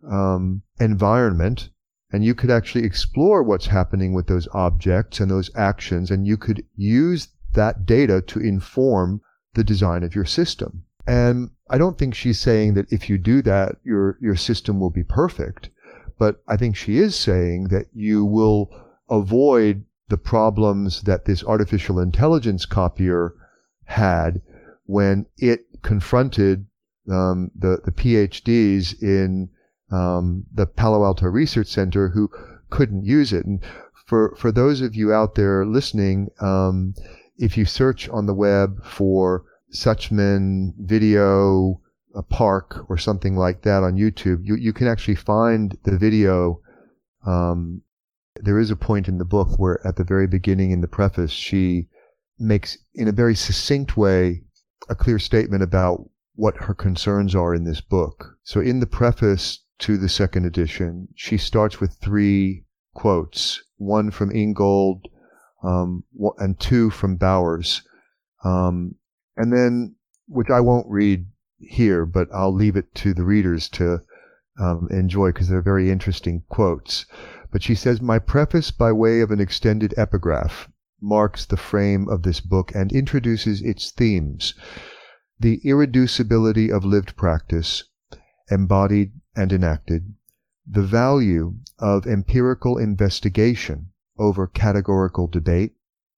environment and you could actually explore what's happening with those objects and those actions, and you could use that data to inform the design of your system. And I don't think she's saying that if you do that, your system will be perfect, but I think she is saying that you will avoid the problems that this artificial intelligence copier had when it confronted the PhDs in the Palo Alto Research Center who couldn't use it. And for those of you out there listening, if you search on the web for Suchman video park or something like that on YouTube, you can actually find the video. There is a point in the book where at the very beginning in the preface, she makes in a very succinct way a clear statement about what her concerns are in this book. So in the preface to the second edition, she starts with 3 quotes, one from Ingold and 2 from Bowers. And then, which I won't read here, but I'll leave it to the readers to enjoy because they're very interesting quotes. But she says, "My preface by way of an extended epigraph marks the frame of this book and introduces its themes. The irreducibility of lived practice, embodied and enacted, the value of empirical investigation over categorical debate,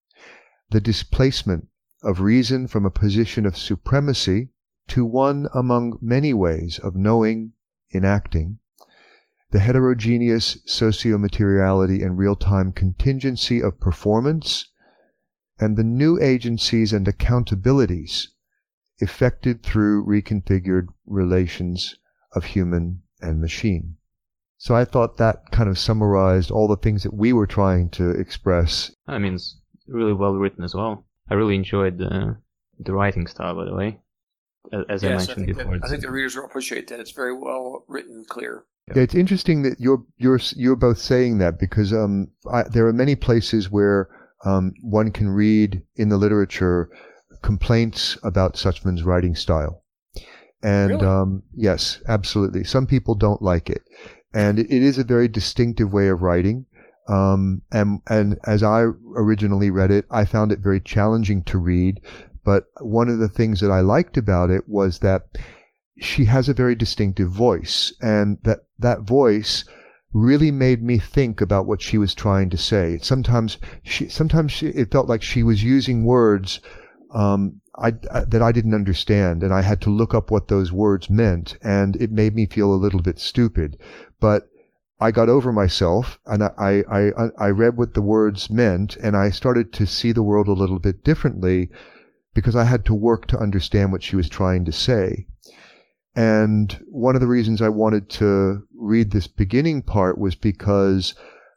the displacement of reason from a position of supremacy to one among many ways of knowing, enacting, the heterogeneous socio-materiality and real-time contingency of performance, and the new agencies and accountabilities effected through reconfigured relations of human and machine." So I thought that kind of summarized all the things that we were trying to express. I mean, it's really well written as well. I really enjoyed the writing style, by the way, as I mentioned before. I think the readers will appreciate that. It's very well written and clear. Yeah, it's interesting that you're both saying that, because there are many places where one can read in the literature complaints about Suchman's writing style. And really? Yes, absolutely. Some people don't like it. And it is a very distinctive way of writing. And as I originally read it, I found it very challenging to read. But one of the things that I liked about it was that she has a very distinctive voice, and that voice really made me think about what she was trying to say. Sometimes it felt like she was using words that I didn't understand, and I had to look up what those words meant, and it made me feel a little bit stupid. But I got over myself, and I read what the words meant, and I started to see the world a little bit differently, because I had to work to understand what she was trying to say. And one of the reasons I wanted to read this beginning part was because,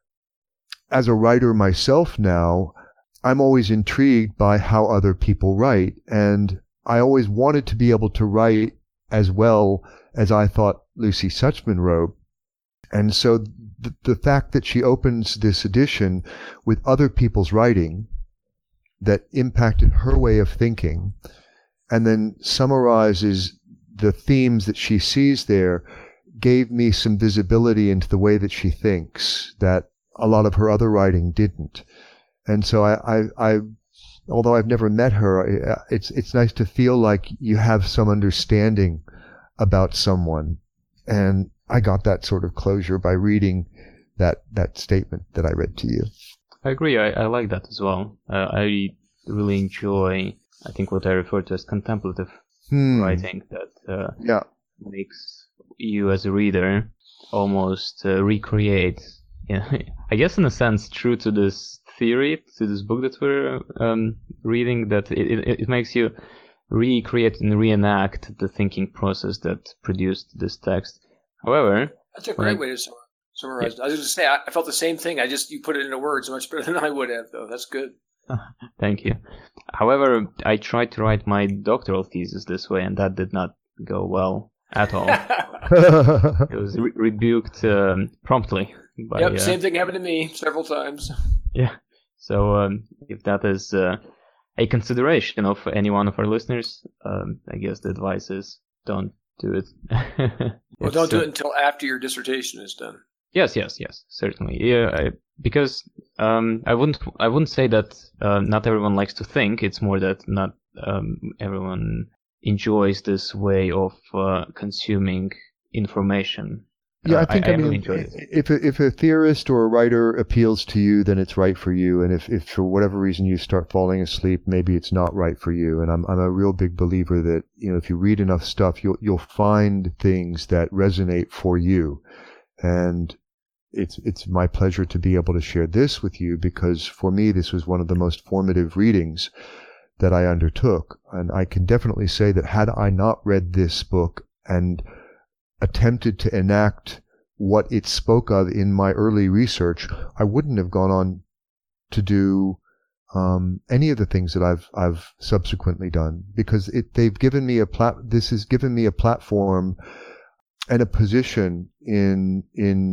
as a writer myself now, I'm always intrigued by how other people write, and I always wanted to be able to write as well as I thought Lucy Suchman wrote. And so the fact that she opens this edition with other people's writing that impacted her way of thinking, and then summarizes the themes that she sees there, gave me some visibility into the way that she thinks that a lot of her other writing didn't. And so I although I've never met her, it's nice to feel like you have some understanding about someone. And I got that sort of closure by reading that statement that I read to you. I agree. I like that as well. I really enjoy, I think, what I refer to as contemplative writing that makes you as a reader almost recreate, I guess in a sense, true to this theory, to this book that we're reading, that it makes you recreate and reenact the thinking process that produced this text. However, that's a great way to summarize. Yeah. I was going to say, I felt the same thing. You put it into words much better than I would have, though. That's good. Thank you. However, I tried to write my doctoral thesis this way, and that did not go well at all. It was rebuked promptly. Yep, same thing happened to me several times. Yeah. So if that is a consideration of any one of our listeners, I guess the advice is don't do it. Well, don't do it until after your dissertation is done. Yes, certainly. Yeah, because I wouldn't say that not everyone likes to think. It's more that not everyone enjoys this way of consuming information. Yeah, I think I mean, if a theorist or a writer appeals to you, then it's right for you. And if for whatever reason you start falling asleep, maybe it's not right for you. And I'm a real big believer that, if you read enough stuff, you'll find things that resonate for you. And it's my pleasure to be able to share this with you, because for me, this was one of the most formative readings that I undertook. And I can definitely say that had I not read this book and attempted to enact what it spoke of in my early research, I wouldn't have gone on to do any of the things that I've subsequently done, because they've given me this has given me a platform and a position in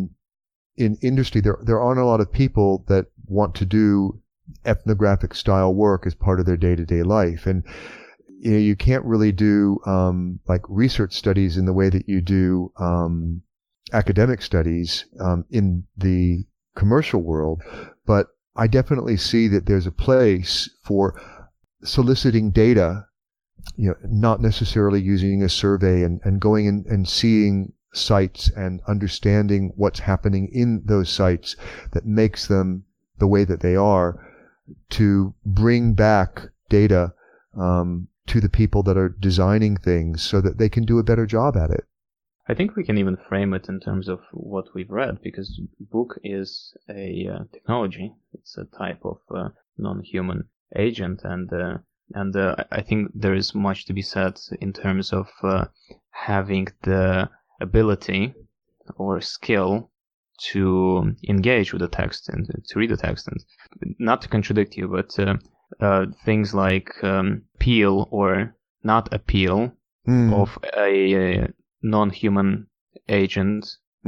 industry. There aren't a lot of people that want to do ethnographic style work as part of their day-to-day life, and you can't really do like research studies in the way that you do academic studies in the commercial world. But I definitely see that there's a place for soliciting data, not necessarily using a survey, and going in and seeing sites and understanding what's happening in those sites that makes them the way that they are, to bring back data to the people that are designing things so that they can do a better job at it. I think we can even frame it in terms of what we've read, because book is a technology. It's a type of non-human agent, and I think there is much to be said in terms of having the ability or skill to engage with the text and to read the text, and not to contradict you, but things like appeal or not appeal of a non-human agent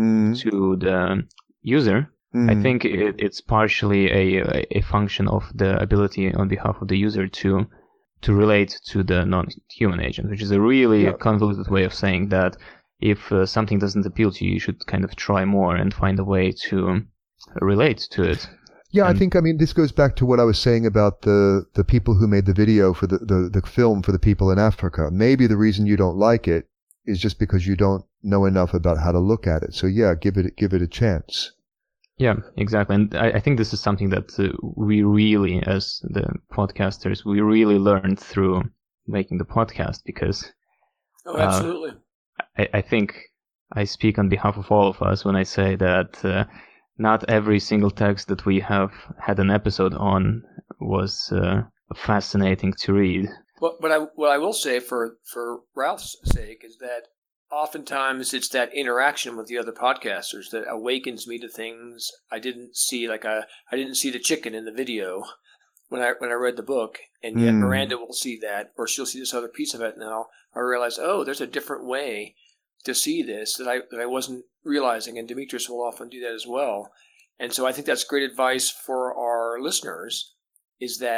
to the user. I think it's partially a function of the ability on behalf of the user to relate to the non-human agent, which is a really convoluted way of saying that if something doesn't appeal to you, you should kind of try more and find a way to relate to it. Yeah, I think, this goes back to what I was saying about the people who made the video for the film for the people in Africa. Maybe the reason you don't like it is just because you don't know enough about how to look at it. So yeah, give it a chance. Yeah, exactly. And I think this is something that we really, as the podcasters, we really learned through making the podcast, because absolutely. I think I speak on behalf of all of us when I say that not every single text that we have had an episode on was fascinating to read. Well, what I will say for Ralph's sake is that oftentimes it's that interaction with the other podcasters that awakens me to things I didn't see. Like I didn't see the chicken in the video when I read the book, and yet Miranda will see that, or she'll see this other piece of it, and I realize, there's a different way to see this that I wasn't realizing, and Demetrius will often do that as well. And so I think that's great advice for our listeners, is that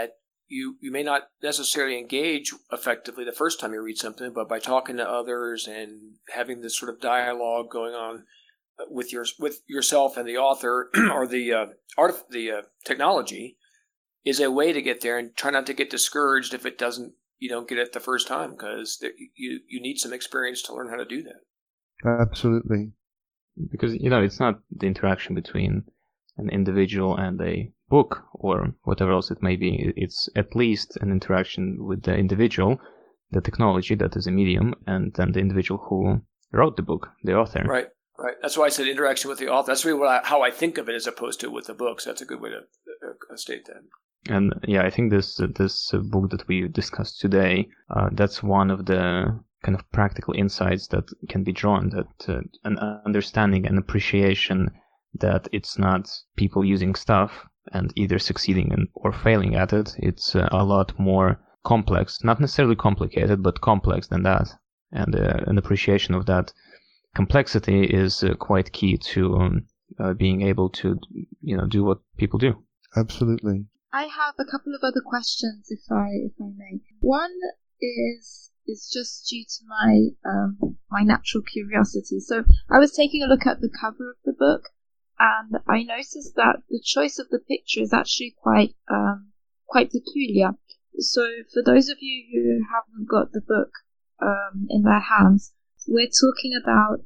you may not necessarily engage effectively the first time you read something, but by talking to others and having this sort of dialogue going on with yourself and the author or the technology is a way to get there, and try not to get discouraged if you don't get it the first time, because you need some experience to learn how to do that. Absolutely. Because, it's not the interaction between an individual and a book or whatever else it may be. It's at least an interaction with the individual, the technology that is a medium, and then the individual who wrote the book, the author. Right. That's why I said interaction with the author. That's really how I think of it, as opposed to with the books. That's a good way to state that. And I think this book that we discussed today, that's one of the kind of practical insights that can be drawn, that an understanding and appreciation that it's not people using stuff and either succeeding or failing at it. It's a lot more complex, not necessarily complicated, but complex than that. And an appreciation of that complexity is quite key to being able to, do what people do. Absolutely. I have a couple of other questions, if I may. One is just due to my natural curiosity. So I was taking a look at the cover of the book, and I noticed that the choice of the picture is actually quite peculiar. So for those of you who haven't got the book in their hands, we're talking about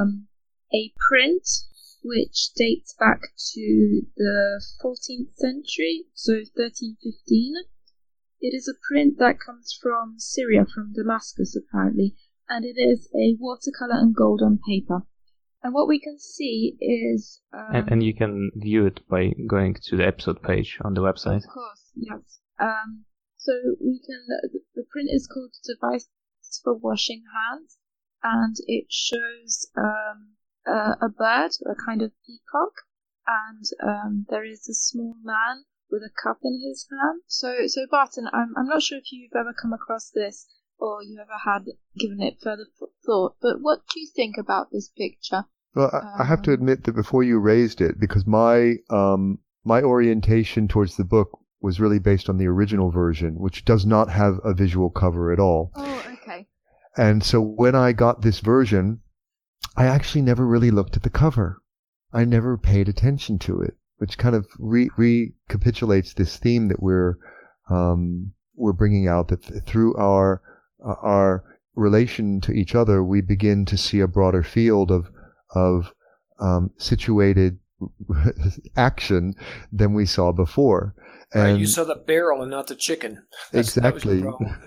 a print which dates back to the 14th century, so 1315. It is a print that comes from Syria, from Damascus apparently, and it is a watercolor and gold on paper. And what we can see is... And you can view it by going to the episode page on the website. Of course, yes. So the print is called Device for Washing Hands, and it shows a bird, a kind of peacock, and there is a small man with a cup in his hand. So Barton, I'm not sure if you've ever come across this or you ever had given it further thought, but what do you think about this picture? Well, I have to admit that before you raised it, because my orientation towards the book was really based on the original version, which does not have a visual cover at all. Oh, okay. And so when I got this version, I actually never really looked at the cover. I never paid attention to it, which kind of recapitulates this theme that we're bringing out, that through our relation to each other, we begin to see a broader field of situated action than we saw before. And you saw the barrel and not the chicken. Exactly.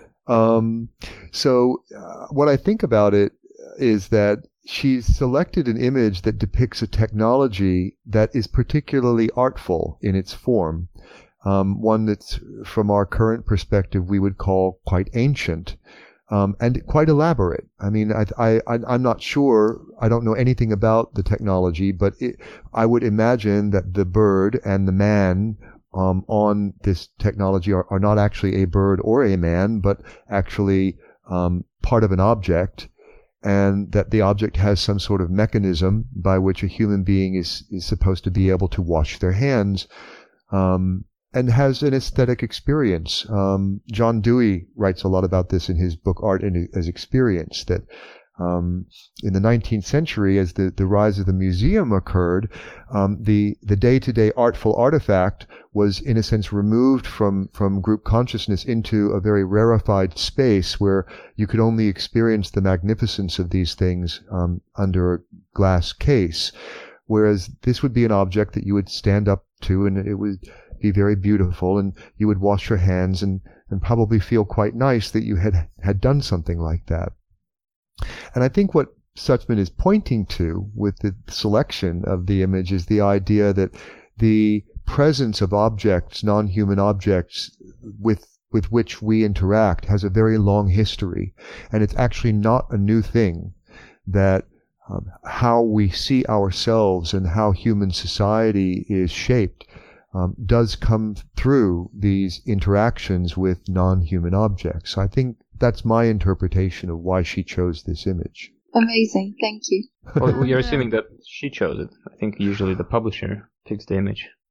So what I think about it is that she's selected an image that depicts a technology that is particularly artful in its form, one that's, from our current perspective, we would call quite ancient, and quite elaborate. I mean, I'm not sure, I don't know anything about the technology, but I would imagine that the bird and the man on this technology are not actually a bird or a man, but actually part of an object, and that the object has some sort of mechanism by which a human being is supposed to be able to wash their hands, and has an aesthetic experience. John Dewey writes a lot about this in his book Art as Experience, that in the 19th century, as the rise of the museum occurred, the day-to-day artful artifact was, in a sense, removed from group consciousness into a very rarefied space where you could only experience the magnificence of these things under a glass case. Whereas this would be an object that you would stand up to, and it would be very beautiful, and you would wash your hands and probably feel quite nice that you had done something like that. And I think what Sussman is pointing to with the selection of the image is the idea that the presence of objects, non-human objects, with which we interact has a very long history. And it's actually not a new thing that how we see ourselves and how human society is shaped does come through these interactions with non-human objects. I think that's my interpretation of why she chose this image. Amazing, thank you. Well, you're assuming that she chose it. I think usually the publisher picks the image.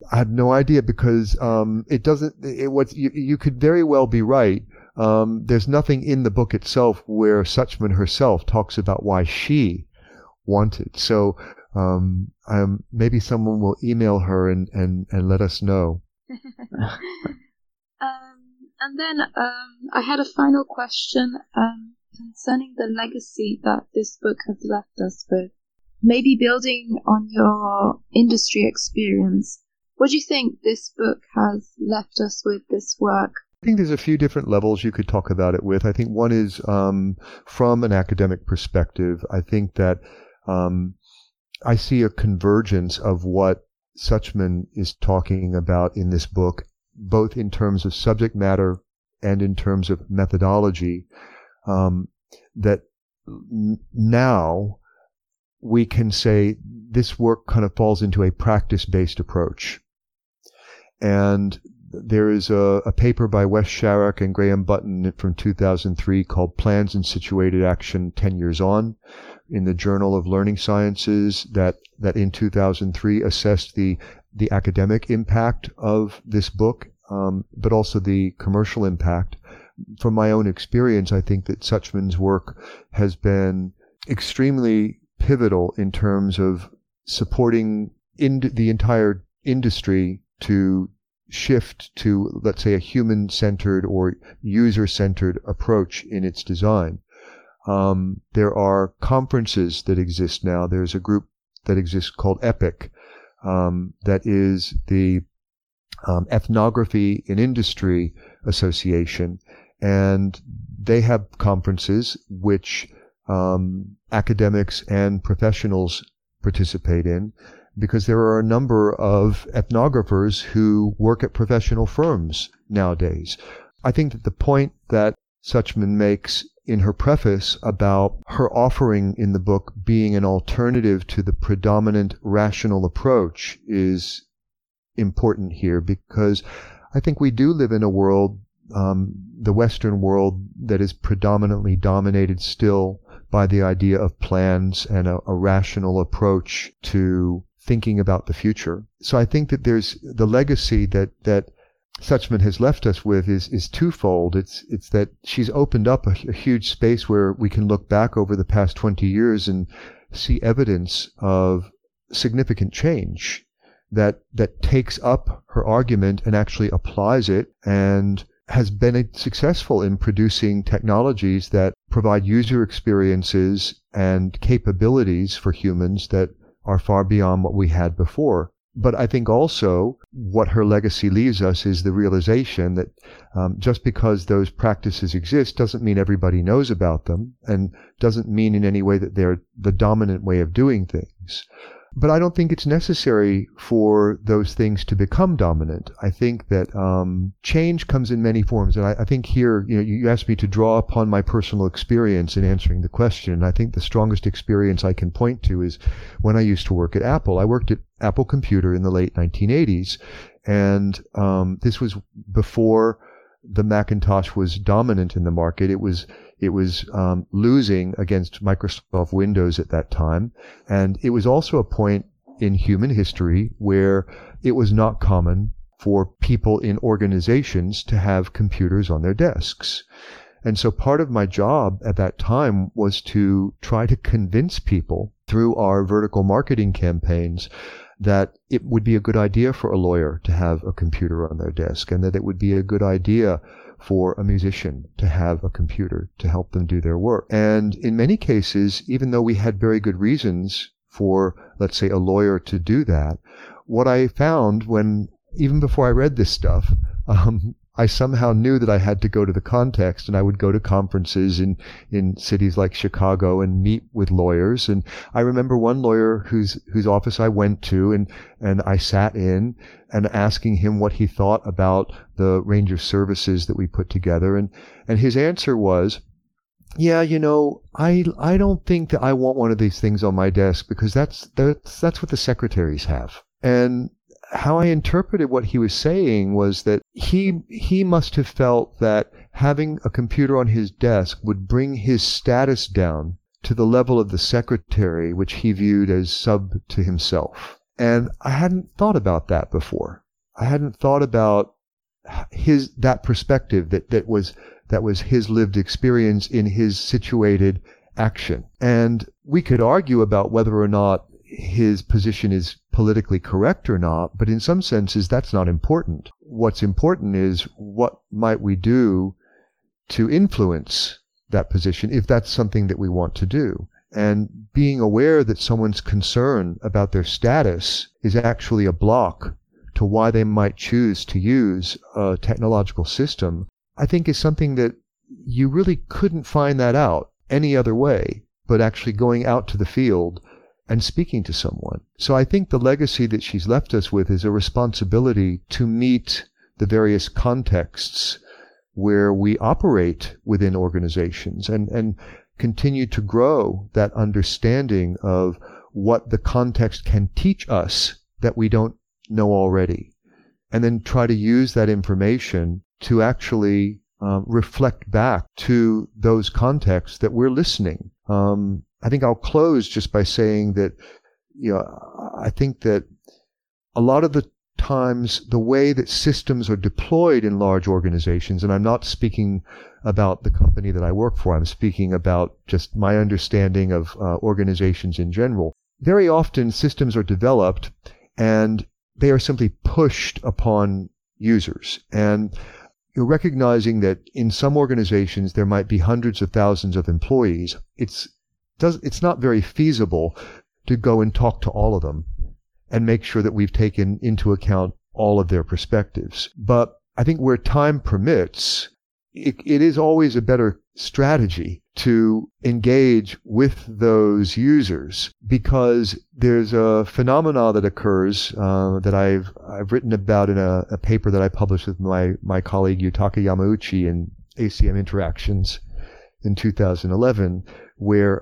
I have no idea because you could very well be right. There's nothing in the book itself where Suchman herself talks about why she wanted. So maybe someone will email her and let us know. And then I had a final question concerning the legacy that this book has left us with. Maybe building on your industry experience, what do you think this book has left us with, this work? I think there's a few different levels you could talk about it with. I think one is from an academic perspective. I think that I see a convergence of what Suchman is talking about in this book, both in terms of subject matter and in terms of methodology, that now we can say this work kind of falls into a practice-based approach. And there is a paper by Wes Sharrock and Graham Button from 2003 called Plans and Situated Action 10 Years On in the Journal of Learning Sciences that in 2003 assessed the academic impact of this book, but also the commercial impact. From my own experience, I think that Suchman's work has been extremely pivotal in terms of supporting the entire industry to shift to, let's say, a human-centered or user-centered approach in its design. There are conferences that exist now. There's a group that exists called EPIC, that is the Ethnography in Industry Association, and they have conferences which academics and professionals participate in, because there are a number of ethnographers who work at professional firms nowadays. I think that the point that Suchman makes in her preface about her offering in the book being an alternative to the predominant rational approach is important here, because I think we do live in a world, the Western world, that is predominantly dominated still by the idea of plans and a rational approach to thinking about the future. So I think that there's the legacy that Suchman has left us with is twofold. It's that she's opened up a huge space where we can look back over the past 20 years and see evidence of significant change that takes up her argument and actually applies it, and has been successful in producing technologies that provide user experiences and capabilities for humans that are far beyond what we had before. But I think also what her legacy leaves us is the realization that just because those practices exist doesn't mean everybody knows about them, and doesn't mean in any way that they're the dominant way of doing things. But I don't think it's necessary for those things to become dominant. I think that change comes in many forms. And I think here, you asked me to draw upon my personal experience in answering the question. And I think the strongest experience I can point to is when I used to work at Apple. I worked at Apple Computer in the late 1980s. And this was before the Macintosh was dominant in the market. It was losing against Microsoft Windows at that time. And it was also a point in human history where it was not common for people in organizations to have computers on their desks. And so part of my job at that time was to try to convince people through our vertical marketing campaigns that it would be a good idea for a lawyer to have a computer on their desk, and that it would be a good idea for a musician to have a computer to help them do their work. And in many cases, even though we had very good reasons for, let's say, a lawyer to do that, what I found even before I read this stuff, I somehow knew that I had to go to the context, and I would go to conferences in cities like Chicago and meet with lawyers. And I remember one lawyer whose office I went to and I sat in and asking him what he thought about the range of services that we put together. And his answer was, yeah, I don't think that I want one of these things on my desk, because that's what the secretaries have. And how I interpreted what he was saying was that he must have felt that having a computer on his desk would bring his status down to the level of the secretary, which he viewed as sub to himself. And I hadn't thought about that before. I hadn't thought about that perspective that was his lived experience in his situated action. And we could argue about whether or not his position is politically correct or not, but in some senses that's not important. What's important is what might we do to influence that position if that's something that we want to do. And being aware that someone's concern about their status is actually a block to why they might choose to use a technological system, I think is something that you really couldn't find that out any other way, but actually going out to the field and speaking to someone. So I think the legacy that she's left us with is a responsibility to meet the various contexts where we operate within organizations and continue to grow that understanding of what the context can teach us that we don't know already, and then try to use that information to actually reflect back to those contexts that we're listening. I think I'll close just by saying that, I think that a lot of the times the way that systems are deployed in large organizations, and I'm not speaking about the company that I work for, I'm speaking about just my understanding of organizations in general. Very often systems are developed and they are simply pushed upon users. And you're recognizing that in some organizations there might be hundreds of thousands of employees. It's not very feasible to go and talk to all of them and make sure that we've taken into account all of their perspectives. But I think where time permits, it is always a better strategy to engage with those users, because there's a phenomena that occurs that I've written about in a paper that I published with my colleague Yutaka Yamauchi in ACM Interactions in 2011, where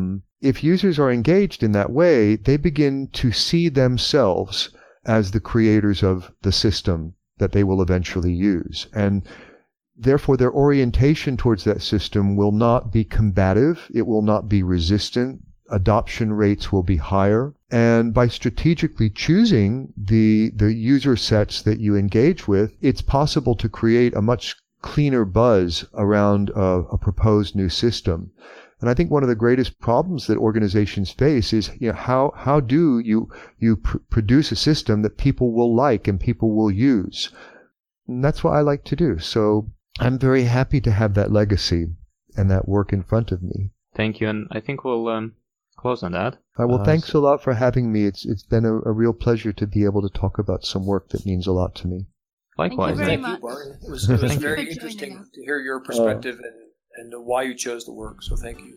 if users are engaged in that way, they begin to see themselves as the creators of the system that they will eventually use. And therefore, their orientation towards that system will not be combative. It will not be resistant. Adoption rates will be higher. And by strategically choosing the user sets that you engage with, it's possible to create a much cleaner buzz around a proposed new system. And I think one of the greatest problems that organizations face is, how do you produce a system that people will like and people will use? And that's what I like to do. So I'm very happy to have that legacy and that work in front of me. Thank you, and I think we'll close on that. Well, thanks a lot for having me. It's been a real pleasure to be able to talk about some work that means a lot to me. Likewise. Thank you, Barton. It was very interesting to hear your perspective and why you chose the work, so thank you.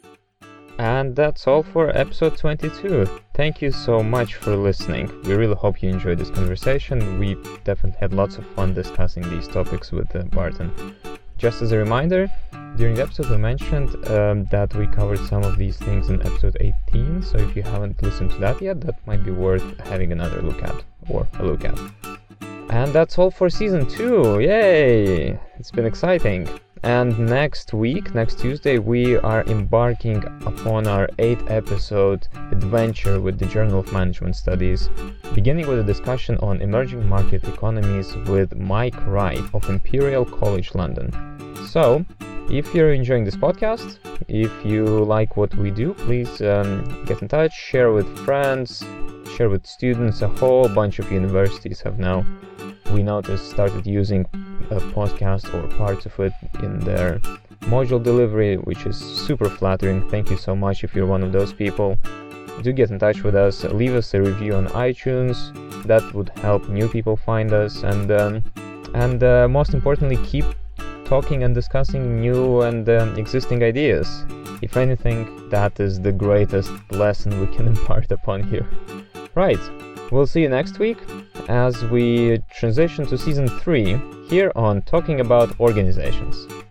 And that's all for episode 22. Thank you so much for listening. We really hope you enjoyed this conversation. We definitely had lots of fun discussing these topics with Barton. Just as a reminder, during the episode we mentioned that we covered some of these things in episode 18, so if you haven't listened to that yet, that might be worth having another look at, or a look at. And that's all for season 2. Yay! It's been exciting. And next Tuesday, we are embarking upon our 8-episode adventure with the Journal of Management Studies, beginning with a discussion on emerging market economies with Mike Wright of Imperial College London. So, if you're enjoying this podcast, if you like what we do, please get in touch, share with friends, share with students. A whole bunch of universities have now, we noticed, started using a podcast or parts of it in their module delivery, which is super flattering. Thank you so much if you're one of those people. Do get in touch with us, leave us a review on iTunes. That would help new people find us, and most importantly, keep talking and discussing new and existing ideas. If anything, that is the greatest lesson we can impart upon here. Right, we'll see you next week as we transition to season 3 here on Talking About Organizations.